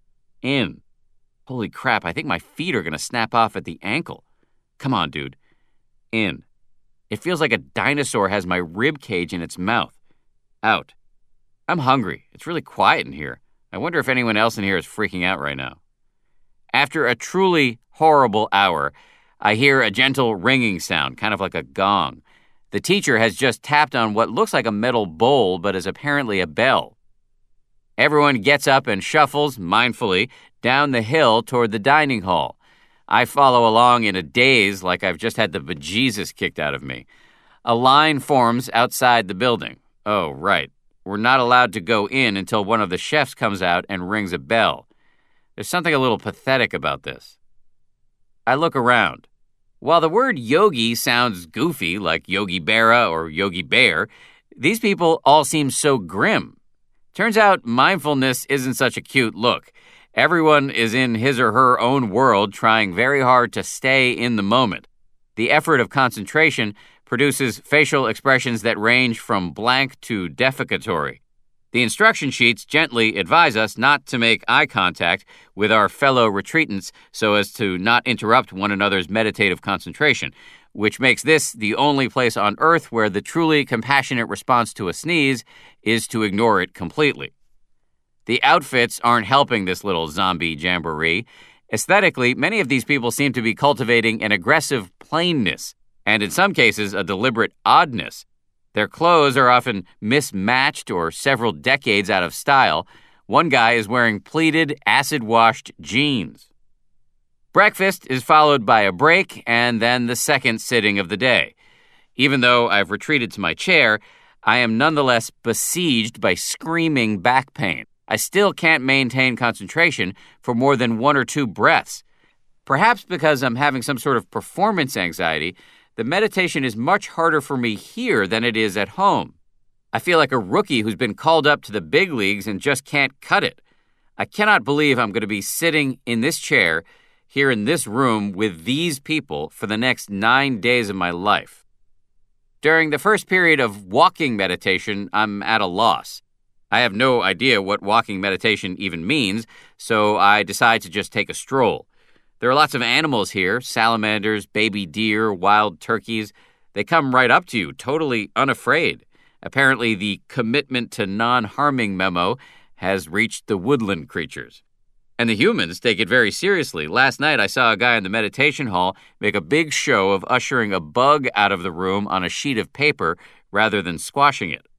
In. Holy crap, I think my feet are going to snap off at the ankle. Come on, dude. In. It feels like a dinosaur has my rib cage in its mouth. Out. I'm hungry. It's really quiet in here. I wonder if anyone else in here is freaking out right now. After a truly horrible hour, I hear a gentle ringing sound, kind of like a gong. The teacher has just tapped on what looks like a metal bowl, but is apparently a bell. Everyone gets up and shuffles, mindfully, down the hill toward the dining hall. I follow along in a daze like I've just had the bejesus kicked out of me. A line forms outside the building. Oh, right. We're not allowed to go in until one of the chefs comes out and rings a bell. There's something a little pathetic about this. I look around. While the word yogi sounds goofy, like Yogi Berra or Yogi Bear, these people all seem so grim. Turns out mindfulness isn't such a cute look. Everyone is in his or her own world trying very hard to stay in the moment. The effort of concentration produces facial expressions that range from blank to defecatory. The instruction sheets gently advise us not to make eye contact with our fellow retreatants so as to not interrupt one another's meditative concentration, which makes this the only place on earth where the truly compassionate response to a sneeze is to ignore it completely. The outfits aren't helping this little zombie jamboree. Aesthetically, many of these people seem to be cultivating an aggressive plainness, and in some cases, a deliberate oddness. Their clothes are often mismatched or several decades out of style. One guy is wearing pleated, acid-washed jeans. Breakfast is followed by a break and then the second sitting of the day. Even though I've retreated to my chair, I am nonetheless besieged by screaming back pain. I still can't maintain concentration for more than one or two breaths. Perhaps because I'm having some sort of performance anxiety, the meditation is much harder for me here than it is at home. I feel like a rookie who's been called up to the big leagues and just can't cut it. I cannot believe I'm going to be sitting in this chair here in this room with these people for the next nine days of my life. During the first period of walking meditation, I'm at a loss. I have no idea what walking meditation even means, so I decide to just take a stroll. There are lots of animals here, salamanders, baby deer, wild turkeys. They come right up to you, totally unafraid. Apparently, the commitment to non-harming memo has reached the woodland creatures. And the humans take it very seriously. Last night, I saw a guy in the meditation hall make a big show of ushering a bug out of the room on a sheet of paper rather than squashing it.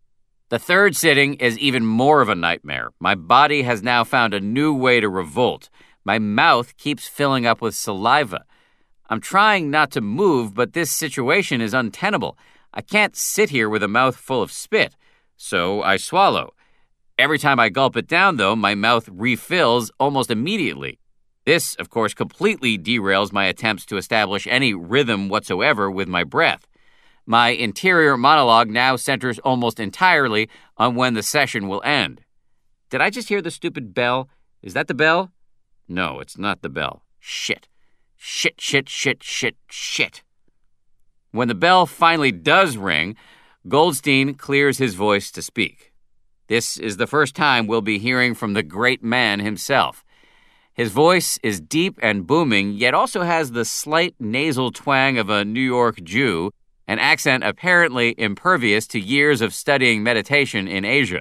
The third sitting is even more of a nightmare. My body has now found a new way to revolt. My mouth keeps filling up with saliva. I'm trying not to move, but this situation is untenable. I can't sit here with a mouth full of spit, so I swallow. Every time I gulp it down, though, my mouth refills almost immediately. This, of course, completely derails my attempts to establish any rhythm whatsoever with my breath. My interior monologue now centers almost entirely on when the session will end. Did I just hear the stupid bell? Is that the bell? No, it's not the bell. Shit. Shit, shit, shit, shit, shit. When the bell finally does ring, Goldstein clears his voice to speak. This is the first time we'll be hearing from the great man himself. His voice is deep and booming, yet also has the slight nasal twang of a New York Jew, an accent apparently impervious to years of studying meditation in Asia.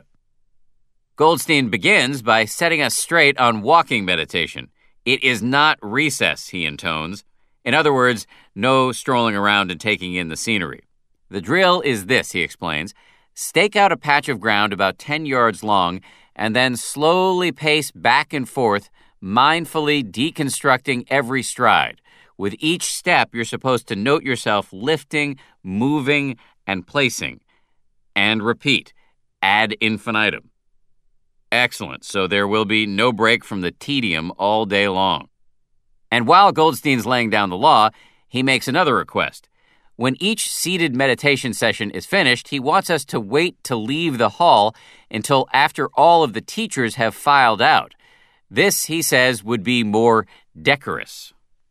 Goldstein begins by setting us straight on walking meditation. It is not recess, he intones. In other words, no strolling around and taking in the scenery. The drill is this, he explains. Stake out a patch of ground about ten yards long and then slowly pace back and forth, mindfully deconstructing every stride. With each step, you're supposed to note yourself lifting, moving, and placing. And repeat, ad infinitum. Excellent, so there will be no break from the tedium all day long. And while Goldstein's laying down the law, he makes another request. When each seated meditation session is finished, he wants us to wait to leave the hall until after all of the teachers have filed out. This, he says, would be more decorous.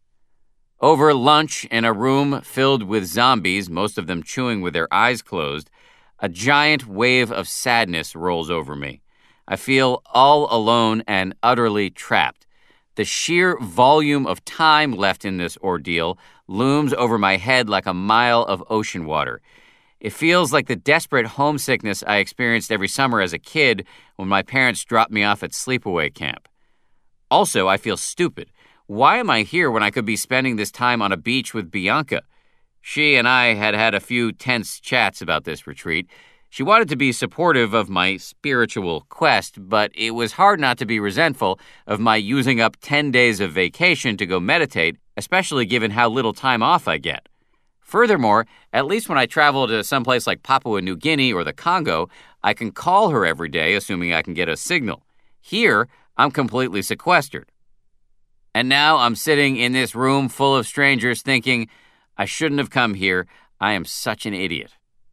Over lunch in a room filled with zombies, most of them chewing with their eyes closed, a giant wave of sadness rolls over me. I feel all alone and utterly trapped. The sheer volume of time left in this ordeal looms over my head like a mile of ocean water. It feels like the desperate homesickness I experienced every summer as a kid when my parents dropped me off at sleepaway camp. Also, I feel stupid. Why am I here when I could be spending this time on a beach with Bianca? She and I had had a few tense chats about this retreat. She wanted to be supportive of my spiritual quest, but it was hard not to be resentful of my using up ten days of vacation to go meditate, especially given how little time off I get. Furthermore, at least when I travel to someplace like Papua New Guinea or the Congo, I can call her every day, assuming I can get a signal. Here, I'm completely sequestered. And now I'm sitting in this room full of strangers thinking, I shouldn't have come here. I am such an idiot.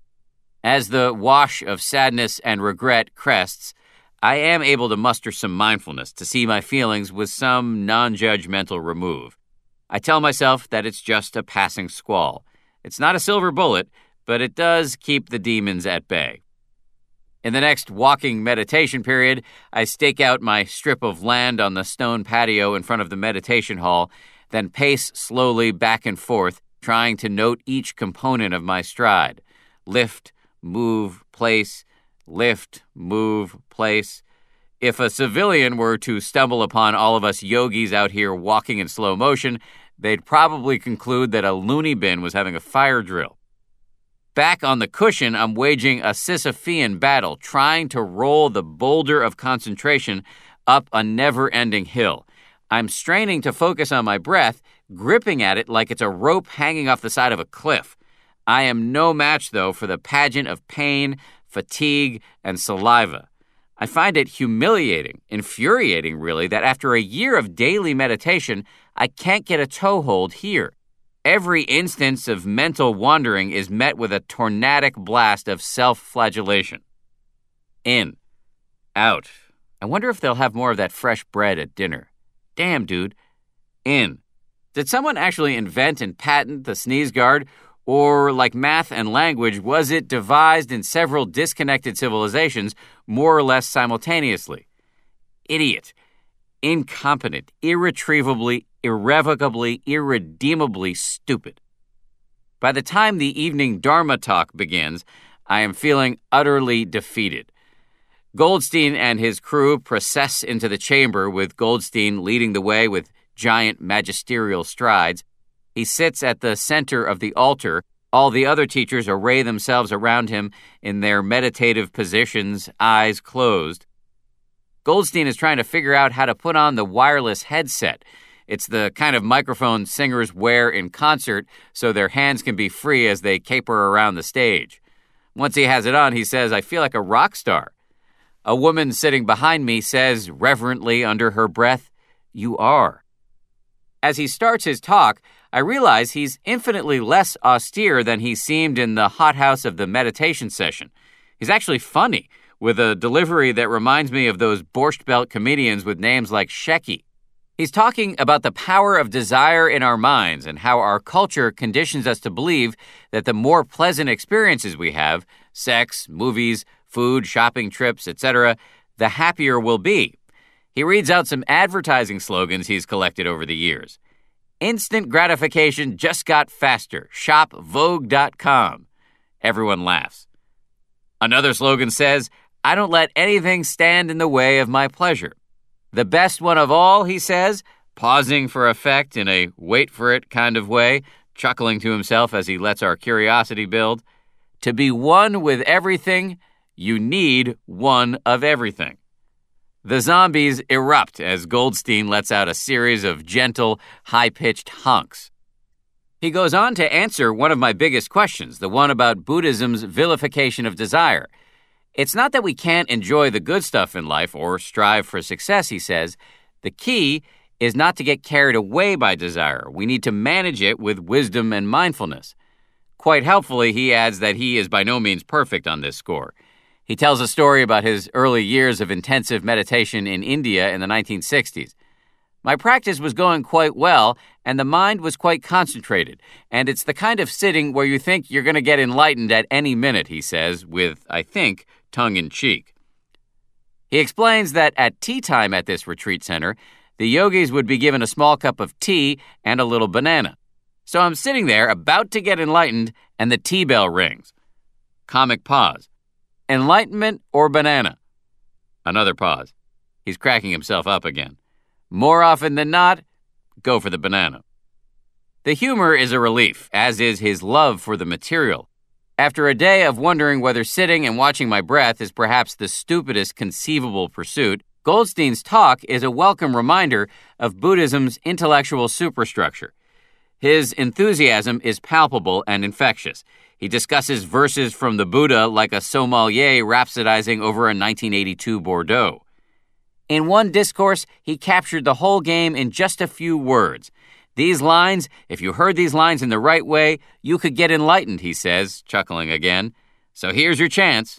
As the wash of sadness and regret crests, I am able to muster some mindfulness to see my feelings with some non-judgmental remove. I tell myself that it's just a passing squall. It's not a silver bullet, but it does keep the demons at bay. In the next walking meditation period, I stake out my strip of land on the stone patio in front of the meditation hall, then pace slowly back and forth, trying to note each component of my stride. Lift, move, place, lift, move, place. If a civilian were to stumble upon all of us yogis out here walking in slow motion, they'd probably conclude that a loony bin was having a fire drill. Back on the cushion, I'm waging a Sisyphean battle, trying to roll the boulder of concentration up a never-ending hill. I'm straining to focus on my breath, gripping at it like it's a rope hanging off the side of a cliff. I am no match, though, for the pageant of pain, fatigue, and saliva. I find it humiliating, infuriating, really, that after a year of daily meditation, I can't get a toehold here. Every instance of mental wandering is met with a tornadic blast of self-flagellation. In. Out. I wonder if they'll have more of that fresh bread at dinner. Damn, dude. In. Did someone actually invent and patent the sneeze guard? Or, like math and language, was it devised in several disconnected civilizations more or less simultaneously? Idiot. Incompetent. Irretrievably, irrevocably, irredeemably stupid. By the time the evening Dharma talk begins, I am feeling utterly defeated. Goldstein and his crew process into the chamber with Goldstein leading the way with giant magisterial strides. He sits at the center of the altar. All the other teachers array themselves around him in their meditative positions, eyes closed. Goldstein is trying to figure out how to put on the wireless headset. It's the kind of microphone singers wear in concert so their hands can be free as they caper around the stage. Once he has it on, he says, I feel like a rock star. A woman sitting behind me says reverently under her breath, You are. As he starts his talk, I realize he's infinitely less austere than he seemed in the hothouse of the meditation session. He's actually funny, with a delivery that reminds me of those Borscht Belt comedians with names like Shecky. He's talking about the power of desire in our minds and how our culture conditions us to believe that the more pleasant experiences we have, sex, movies, food, shopping trips, et cetera, the happier we'll be. He reads out some advertising slogans he's collected over the years. Instant gratification just got faster. Shop Vogue dot com. Everyone laughs. Another slogan says, I don't let anything stand in the way of my pleasure. The best one of all, he says, pausing for effect in a wait-for-it kind of way, chuckling to himself as he lets our curiosity build. To be one with everything, you need one of everything. The zombies erupt as Goldstein lets out a series of gentle, high-pitched honks. He goes on to answer one of my biggest questions, the one about Buddhism's vilification of desire. It's not that we can't enjoy the good stuff in life or strive for success, he says. The key is not to get carried away by desire. We need to manage it with wisdom and mindfulness. Quite helpfully, he adds that he is by no means perfect on this score. He tells a story about his early years of intensive meditation in India in the nineteen sixties. My practice was going quite well, and the mind was quite concentrated, and it's the kind of sitting where you think you're going to get enlightened at any minute, he says, with, I think, tongue-in-cheek. He explains that at tea time at this retreat center, the yogis would be given a small cup of tea and a little banana. So I'm sitting there about to get enlightened, and the tea bell rings. Comic pause. Enlightenment or banana? Another pause. He's cracking himself up again. More often than not, go for the banana. The humor is a relief, as is his love for the material. After a day of wondering whether sitting and watching my breath is perhaps the stupidest conceivable pursuit, Goldstein's talk is a welcome reminder of Buddhism's intellectual superstructure. His enthusiasm is palpable and infectious. He discusses verses from the Buddha like a sommelier rhapsodizing over a nineteen eighty-two Bordeaux. In one discourse, he captured the whole game in just a few words. These lines, if you heard these lines in the right way, you could get enlightened, he says, chuckling again. So here's your chance.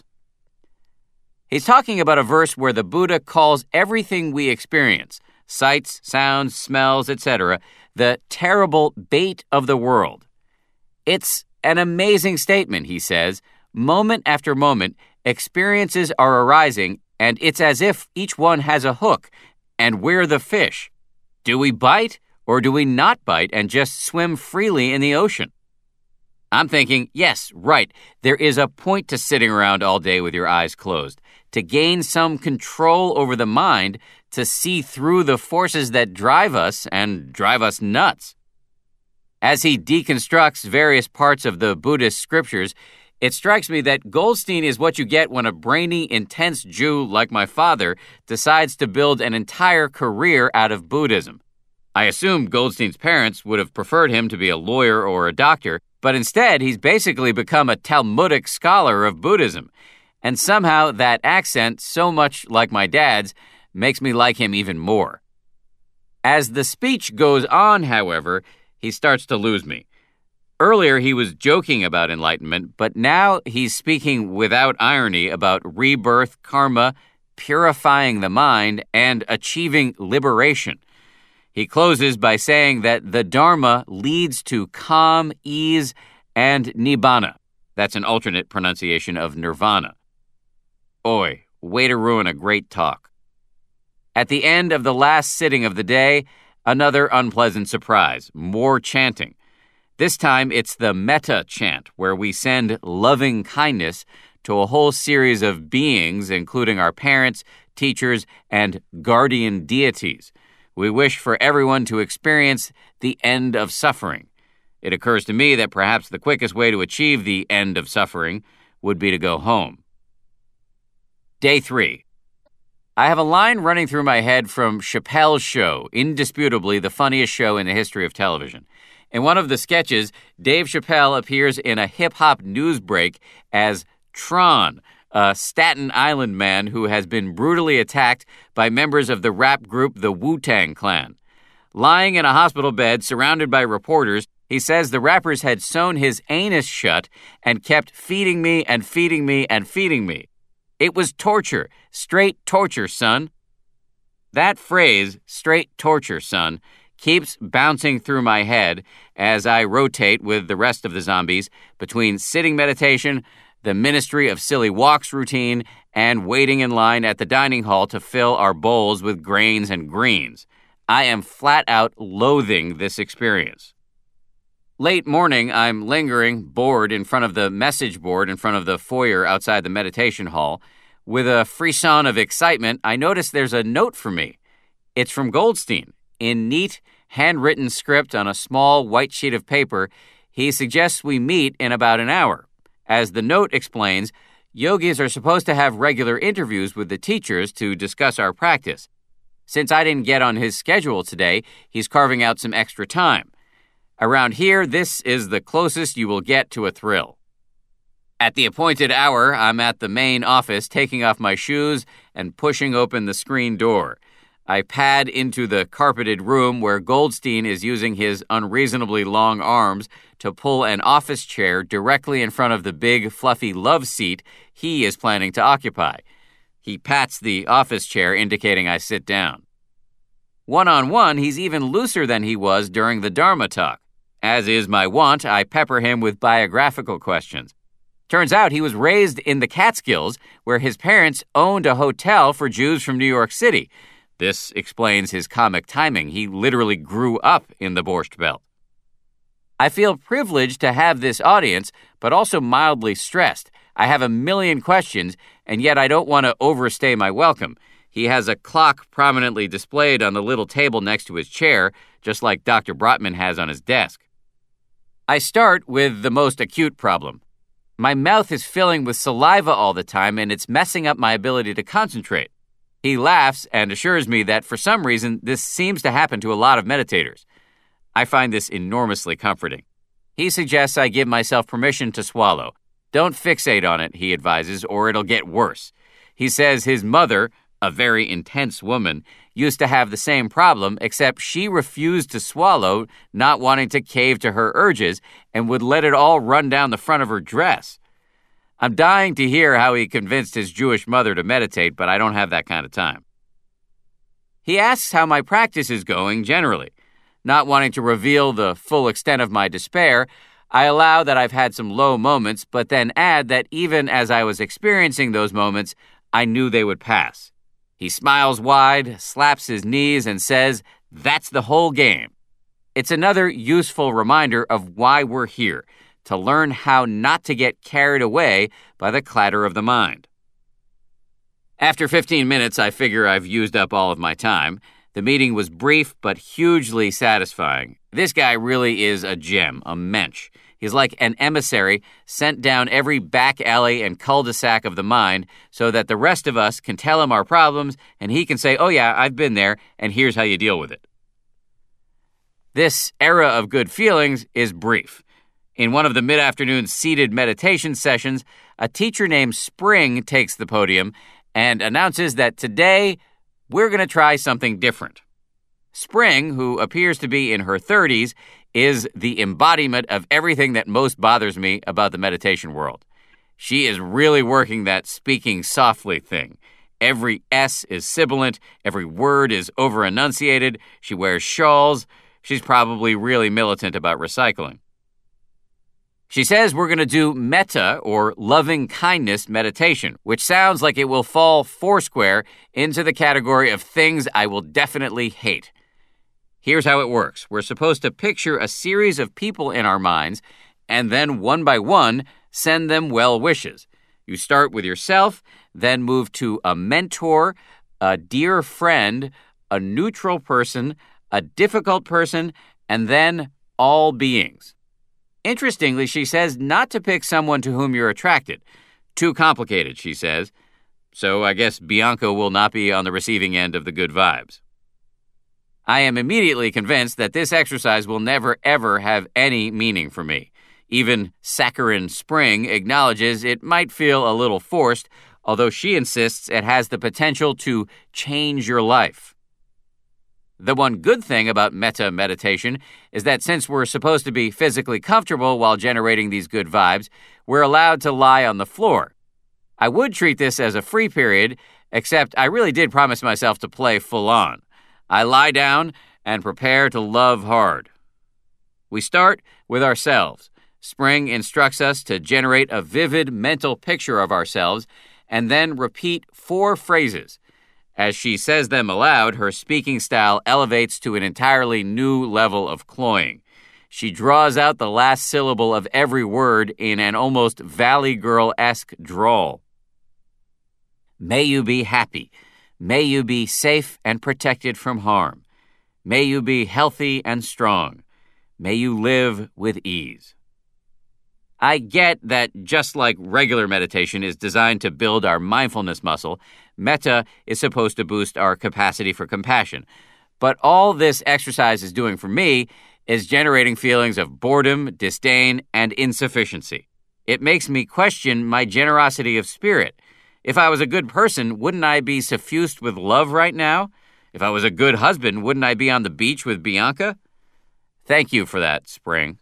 He's talking about a verse where the Buddha calls everything we experience, sights, sounds, smells, et cetera, the terrible bait of the world. It's an amazing statement, he says. Moment after moment, experiences are arising, and it's as if each one has a hook, and we're the fish. Do we bite, or do we not bite and just swim freely in the ocean? I'm thinking, yes, right, there is a point to sitting around all day with your eyes closed, to gain some control over the mind, to see through the forces that drive us and drive us nuts. As he deconstructs various parts of the Buddhist scriptures, it strikes me that Goldstein is what you get when a brainy, intense Jew like my father decides to build an entire career out of Buddhism. I assume Goldstein's parents would have preferred him to be a lawyer or a doctor, but instead he's basically become a Talmudic scholar of Buddhism. And somehow that accent, so much like my dad's, makes me like him even more. As the speech goes on, however, he starts to lose me. Earlier he was joking about enlightenment, but now he's speaking without irony about rebirth, karma, purifying the mind, and achieving liberation. He closes by saying that the Dharma leads to calm, ease, and nibbana. That's an alternate pronunciation of nirvana. Oi, way to ruin a great talk. At the end of the last sitting of the day, another unpleasant surprise, more chanting. This time it's the metta chant, where we send loving kindness to a whole series of beings, including our parents, teachers, and guardian deities. We wish for everyone to experience the end of suffering. It occurs to me that perhaps the quickest way to achieve the end of suffering would be to go home. Day three. I have a line running through my head from Chappelle's Show, indisputably the funniest show in the history of television. In one of the sketches, Dave Chappelle appears in a hip-hop news break as Tron, a Staten Island man who has been brutally attacked by members of the rap group the Wu-Tang Clan. Lying in a hospital bed surrounded by reporters, he says the rappers had sewn his anus shut and kept feeding me and feeding me and feeding me. It was torture, straight torture, son. That phrase, straight torture, son, keeps bouncing through my head as I rotate with the rest of the zombies between sitting meditation, the Ministry of Silly Walks routine, and waiting in line at the dining hall to fill our bowls with grains and greens. I am flat out loathing this experience. Late morning, I'm lingering, bored, in front of the message board in front of the foyer outside the meditation hall. With a frisson of excitement, I notice there's a note for me. It's from Goldstein, In neat, handwritten script on a small white sheet of paper, he suggests we meet in about an hour. As the note explains, yogis are supposed to have regular interviews with the teachers to discuss our practice. Since I didn't get on his schedule today, he's carving out some extra time. Around here, this is the closest you will get to a thrill. At the appointed hour, I'm at the main office taking off my shoes and pushing open the screen door. I pad into the carpeted room where Goldstein is using his unreasonably long arms to pull an office chair directly in front of the big, fluffy love seat he is planning to occupy. He pats the office chair, indicating I sit down. One-on-one, he's even looser than he was during the Dharma talk. As is my wont, I pepper him with biographical questions. Turns out he was raised in the Catskills, where his parents owned a hotel for Jews from New York City. This explains his comic timing. He literally grew up in the Borscht Belt. I feel privileged to have this audience, but also mildly stressed. I have a million questions, and yet I don't want to overstay my welcome. He has a clock prominently displayed on the little table next to his chair, just like Doctor Brotman has on his desk. I start with the most acute problem. My mouth is filling with saliva all the time, and it's messing up my ability to concentrate. He laughs and assures me that for some reason, this seems to happen to a lot of meditators. I find this enormously comforting. He suggests I give myself permission to swallow. Don't fixate on it, he advises, or it'll get worse. He says his mother, a very intense woman, used to have the same problem, except she refused to swallow, not wanting to cave to her urges, and would let it all run down the front of her dress. I'm dying to hear how he convinced his Jewish mother to meditate, but I don't have that kind of time. He asks how my practice is going generally. Not wanting to reveal the full extent of my despair, I allow that I've had some low moments, but then add that even as I was experiencing those moments, I knew they would pass. He smiles wide, slaps his knees, and says, "That's the whole game." It's another useful reminder of why we're here, to learn how not to get carried away by the clatter of the mind. After fifteen minutes, I figure I've used up all of my time. The meeting was brief but hugely satisfying. This guy really is a gem, a mensch. He's like an emissary sent down every back alley and cul-de-sac of the mind so that the rest of us can tell him our problems and he can say, "Oh yeah, I've been there, and here's how you deal with it." This era of good feelings is brief. In one of the mid-afternoon seated meditation sessions, a teacher named Spring takes the podium and announces that today we're going to try something different. Spring, who appears to be in her thirties, is the embodiment of everything that most bothers me about the meditation world. She is really working that speaking softly thing. Every S is sibilant, every word is over-enunciated, she wears shawls. She's probably really militant about recycling. She says we're going to do metta, or loving kindness meditation, which sounds like it will fall foursquare into the category of things I will definitely hate. Here's how it works. We're supposed to picture a series of people in our minds and then one by one send them well wishes. You start with yourself, then move to a mentor, a dear friend, a neutral person, a difficult person, and then all beings. Interestingly, she says not to pick someone to whom you're attracted. Too complicated, she says. So I guess Bianca will not be on the receiving end of the good vibes. I am immediately convinced that this exercise will never, ever have any meaning for me. Even saccharine Spring acknowledges it might feel a little forced, although she insists it has the potential to change your life. The one good thing about metta meditation is that since we're supposed to be physically comfortable while generating these good vibes, we're allowed to lie on the floor. I would treat this as a free period, except I really did promise myself to play full on. I lie down and prepare to love hard. We start with ourselves. Spring instructs us to generate a vivid mental picture of ourselves and then repeat four phrases. As she says them aloud, her speaking style elevates to an entirely new level of cloying. She draws out the last syllable of every word in an almost Valley Girl-esque drawl. May you be happy. May you be safe and protected from harm. May you be healthy and strong. May you live with ease. I get that just like regular meditation is designed to build our mindfulness muscle, metta is supposed to boost our capacity for compassion. But all this exercise is doing for me is generating feelings of boredom, disdain, and insufficiency. It makes me question my generosity of spirit. If I was a good person, wouldn't I be suffused with love right now? If I was a good husband, wouldn't I be on the beach with Bianca? Thank you for that, Spring.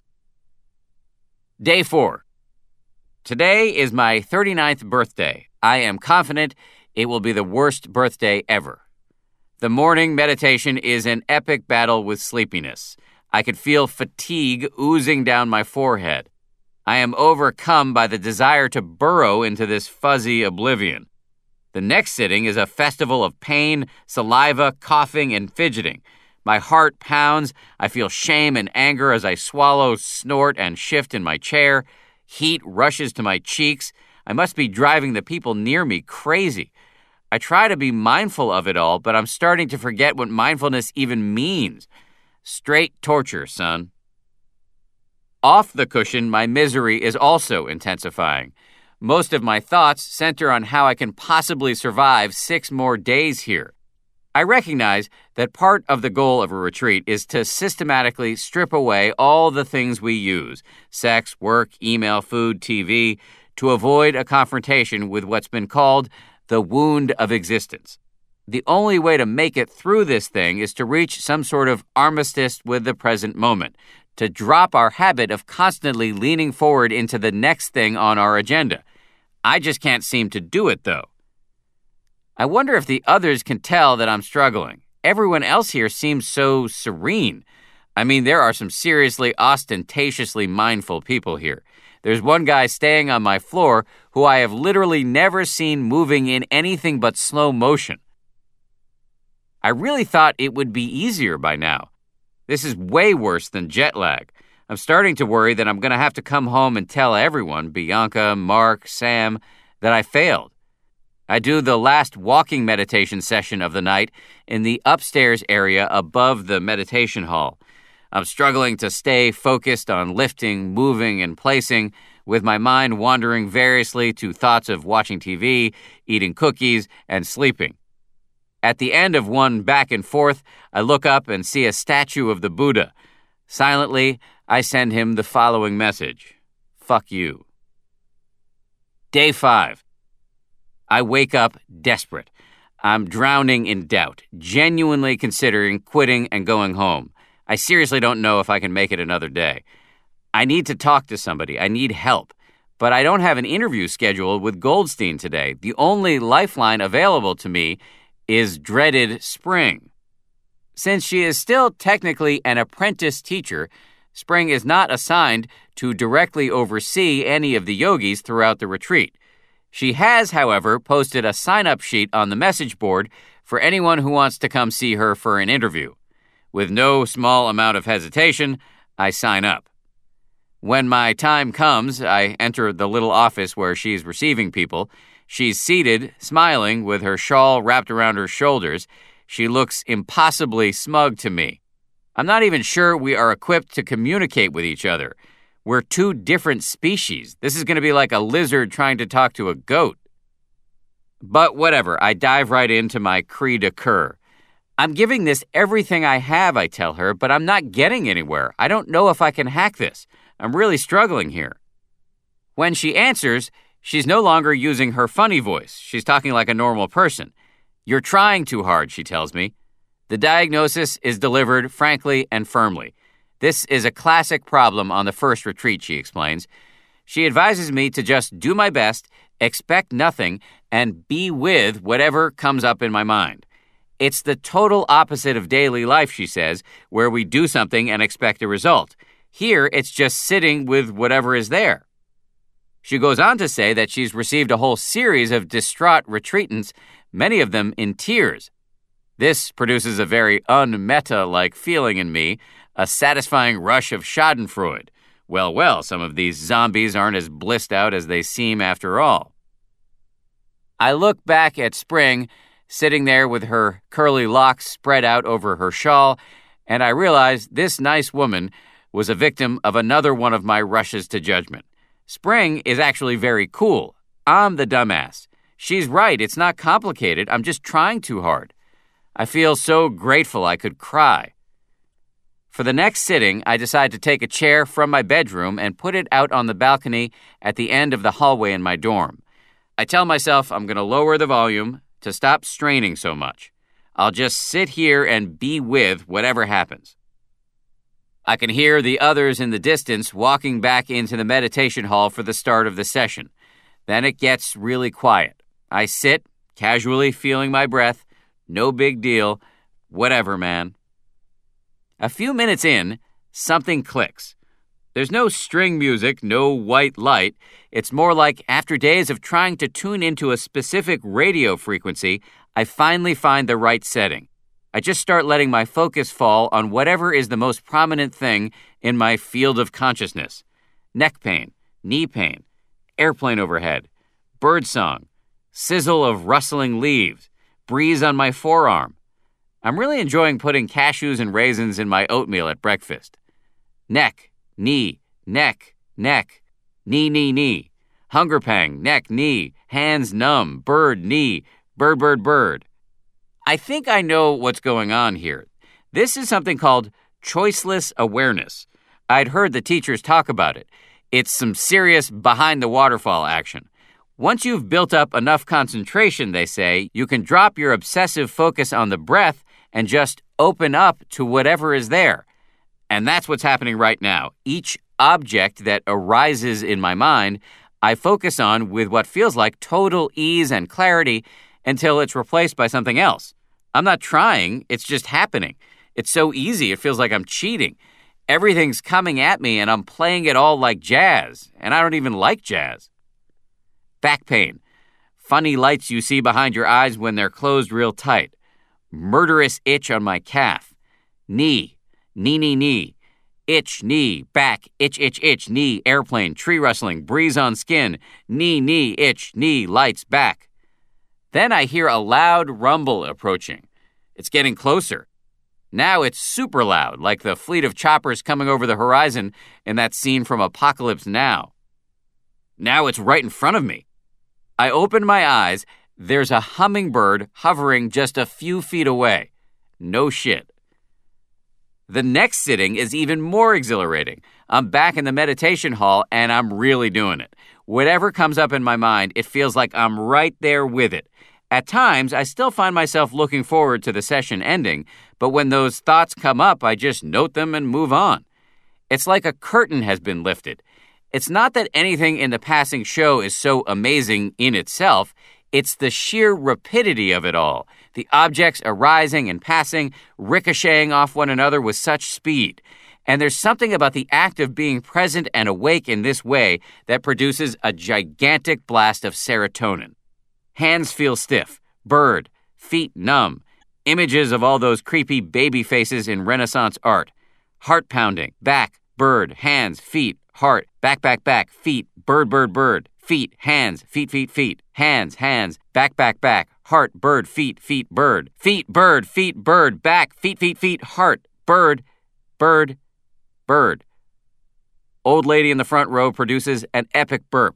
Day four. Today is my thirty-ninth birthday. I am confident it will be the worst birthday ever. The morning meditation is an epic battle with sleepiness. I could feel fatigue oozing down my forehead. I am overcome by the desire to burrow into this fuzzy oblivion. The next sitting is a festival of pain, saliva, coughing, and fidgeting. My heart pounds. I feel shame and anger as I swallow, snort, and shift in my chair. Heat rushes to my cheeks. I must be driving the people near me crazy. I try to be mindful of it all, but I'm starting to forget what mindfulness even means. Straight torture, son. Off the cushion, my misery is also intensifying. Most of my thoughts center on how I can possibly survive six more days here. I recognize that part of the goal of a retreat is to systematically strip away all the things we use, sex, work, email, food, T V, to avoid a confrontation with what's been called the wound of existence. The only way to make it through this thing is to reach some sort of armistice with the present moment, to drop our habit of constantly leaning forward into the next thing on our agenda. I just can't seem to do it, though. I wonder if the others can tell that I'm struggling. Everyone else here seems so serene. I mean, there are some seriously ostentatiously mindful people here. There's one guy staying on my floor who I have literally never seen moving in anything but slow motion. I really thought it would be easier by now. This is way worse than jet lag. I'm starting to worry that I'm going to have to come home and tell everyone, Bianca, Mark, Sam, that I failed. I do the last walking meditation session of the night in the upstairs area above the meditation hall. I'm struggling to stay focused on lifting, moving, and placing, with my mind wandering variously to thoughts of watching T V, eating cookies, and sleeping. At the end of one back and forth, I look up and see a statue of the Buddha. Silently, I send him the following message. Fuck you. Day five. I wake up desperate. I'm drowning in doubt, genuinely considering quitting and going home. I seriously don't know if I can make it another day. I need to talk to somebody. I need help. But I don't have an interview scheduled with Goldstein today. The only lifeline available to me is dreaded Spring. Since she is still technically an apprentice teacher, Spring is not assigned to directly oversee any of the yogis throughout the retreat. She has, however, posted a sign-up sheet on the message board for anyone who wants to come see her for an interview. With no small amount of hesitation, I sign up. When my time comes, I enter the little office where she's receiving people. She's seated, smiling, with her shawl wrapped around her shoulders. She looks impossibly smug to me. I'm not even sure we are equipped to communicate with each other. We're two different species. This is going to be like a lizard trying to talk to a goat. But whatever, I dive right into my cri de coeur. I'm giving this everything I have, I tell her, but I'm not getting anywhere. I don't know if I can hack this. I'm really struggling here. When she answers, she's no longer using her funny voice. She's talking like a normal person. You're trying too hard, she tells me. The diagnosis is delivered frankly and firmly. This is a classic problem on the first retreat, she explains. She advises me to just do my best, expect nothing, and be with whatever comes up in my mind. It's the total opposite of daily life, she says, where we do something and expect a result. Here, it's just sitting with whatever is there. She goes on to say that she's received a whole series of distraught retreatants, many of them in tears. This produces a very un-meta-like feeling in me, a satisfying rush of schadenfreude. Well, well, some of these zombies aren't as blissed out as they seem after all. I look back at Spring, sitting there with her curly locks spread out over her shawl, and I realized this nice woman was a victim of another one of my rushes to judgment. Spring is actually very cool. I'm the dumbass. She's right, it's not complicated, I'm just trying too hard. I feel so grateful I could cry. For the next sitting, I decide to take a chair from my bedroom and put it out on the balcony at the end of the hallway in my dorm. I tell myself I'm going to lower the volume to stop straining so much. I'll just sit here and be with whatever happens. I can hear the others in the distance walking back into the meditation hall for the start of the session. Then it gets really quiet. I sit, casually feeling my breath. No big deal. Whatever, man. A few minutes in, something clicks. There's no string music, no white light. It's more like after days of trying to tune into a specific radio frequency, I finally find the right setting. I just start letting my focus fall on whatever is the most prominent thing in my field of consciousness. Neck pain, knee pain, airplane overhead, birdsong, sizzle of rustling leaves, breeze on my forearm. I'm really enjoying putting cashews and raisins in my oatmeal at breakfast. Neck, knee, neck, neck, knee, knee, knee. Hunger pang, neck, knee, hands numb, bird, knee, bird, bird, bird. I think I know what's going on here. This is something called choiceless awareness. I'd heard the teachers talk about it. It's some serious behind-the-waterfall action. Once you've built up enough concentration, they say, you can drop your obsessive focus on the breath and just open up to whatever is there. And that's what's happening right now. Each object that arises in my mind, I focus on with what feels like total ease and clarity until it's replaced by something else. I'm not trying, it's just happening. It's so easy, it feels like I'm cheating. Everything's coming at me and I'm playing it all like jazz, and I don't even like jazz. Back pain. Funny lights you see behind your eyes when they're closed real tight. Murderous itch on my calf. Knee. Knee, knee, knee. Itch, knee, back, itch, itch, itch, knee, airplane, tree rustling, breeze on skin. Knee, knee, itch, knee, lights, back. Then I hear a loud rumble approaching. It's getting closer. Now it's super loud, like the fleet of choppers coming over the horizon in that scene from Apocalypse Now. Now it's right in front of me. I open my eyes. There's a hummingbird hovering just a few feet away. No shit. The next sitting is even more exhilarating. I'm back in the meditation hall and I'm really doing it. Whatever comes up in my mind, it feels like I'm right there with it. At times, I still find myself looking forward to the session ending, but when those thoughts come up, I just note them and move on. It's like a curtain has been lifted. It's not that anything in the passing show is so amazing in itself. It's the sheer rapidity of it all. The objects arising and passing, ricocheting off one another with such speed. And there's something about the act of being present and awake in this way that produces a gigantic blast of serotonin. Hands feel stiff, bird, feet numb, images of all those creepy baby faces in Renaissance art. Heart pounding, back, bird, hands, feet, heart, back, back, back, feet, bird, bird, bird, feet, hands, feet, feet, feet, hands, hands, back, back, back, heart, bird, feet, feet, bird, feet, bird, feet, bird, back, feet, feet, feet, heart, bird, bird, bird. Old lady in the front row produces an epic burp.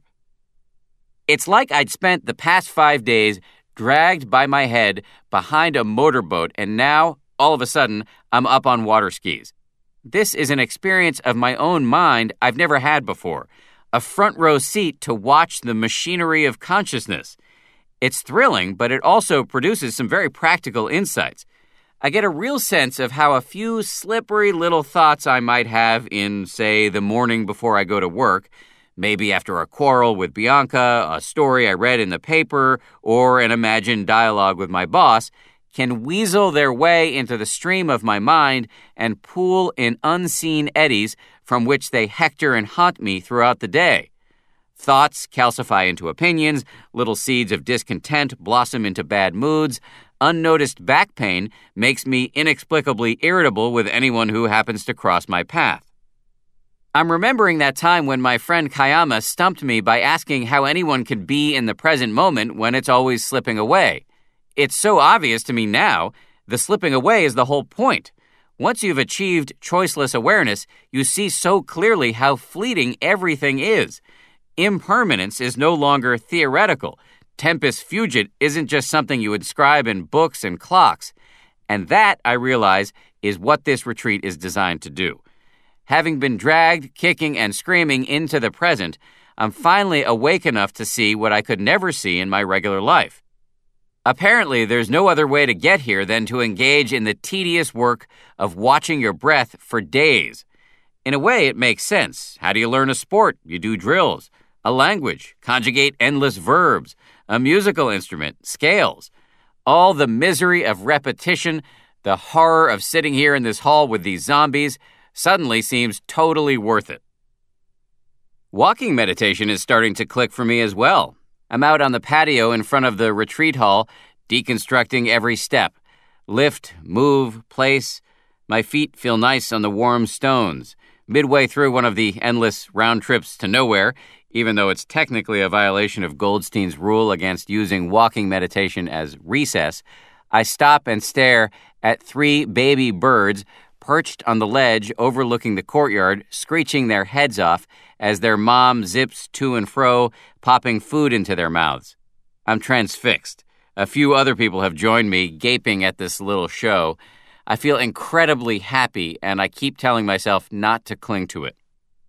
It's like I'd spent the past five days dragged by my head behind a motorboat, and now, all of a sudden, I'm up on water skis. This is an experience of my own mind I've never had before. A front row seat to watch the machinery of consciousness. It's thrilling, but it also produces some very practical insights. I get a real sense of how a few slippery little thoughts I might have in, say, the morning before I go to work, maybe after a quarrel with Bianca, a story I read in the paper, or an imagined dialogue with my boss, can weasel their way into the stream of my mind and pool in unseen eddies from which they hector and haunt me throughout the day. Thoughts calcify into opinions, little seeds of discontent blossom into bad moods. Unnoticed back pain makes me inexplicably irritable with anyone who happens to cross my path. I'm remembering that time when my friend Kayama stumped me by asking how anyone could be in the present moment when it's always slipping away. It's so obvious to me now. The slipping away is the whole point. Once you've achieved choiceless awareness, you see so clearly how fleeting everything is. Impermanence is no longer theoretical. Tempus fugit isn't just something you inscribe in books and clocks. And that, I realize, is what this retreat is designed to do. Having been dragged, kicking, and screaming into the present, I'm finally awake enough to see what I could never see in my regular life. Apparently, there's no other way to get here than to engage in the tedious work of watching your breath for days. In a way, it makes sense. How do you learn a sport? You do drills. A language, conjugate endless verbs. A musical instrument, scales. All the misery of repetition, the horror of sitting here in this hall with these zombies, suddenly seems totally worth it. Walking meditation is starting to click for me as well. I'm out on the patio in front of the retreat hall, deconstructing every step. Lift, move, place. My feet feel nice on the warm stones. Midway through one of the endless round trips to nowhere, even though it's technically a violation of Goldstein's rule against using walking meditation as recess, I stop and stare at three baby birds perched on the ledge overlooking the courtyard, screeching their heads off as their mom zips to and fro, popping food into their mouths. I'm transfixed. A few other people have joined me, gaping at this little show. I feel incredibly happy, and I keep telling myself not to cling to it.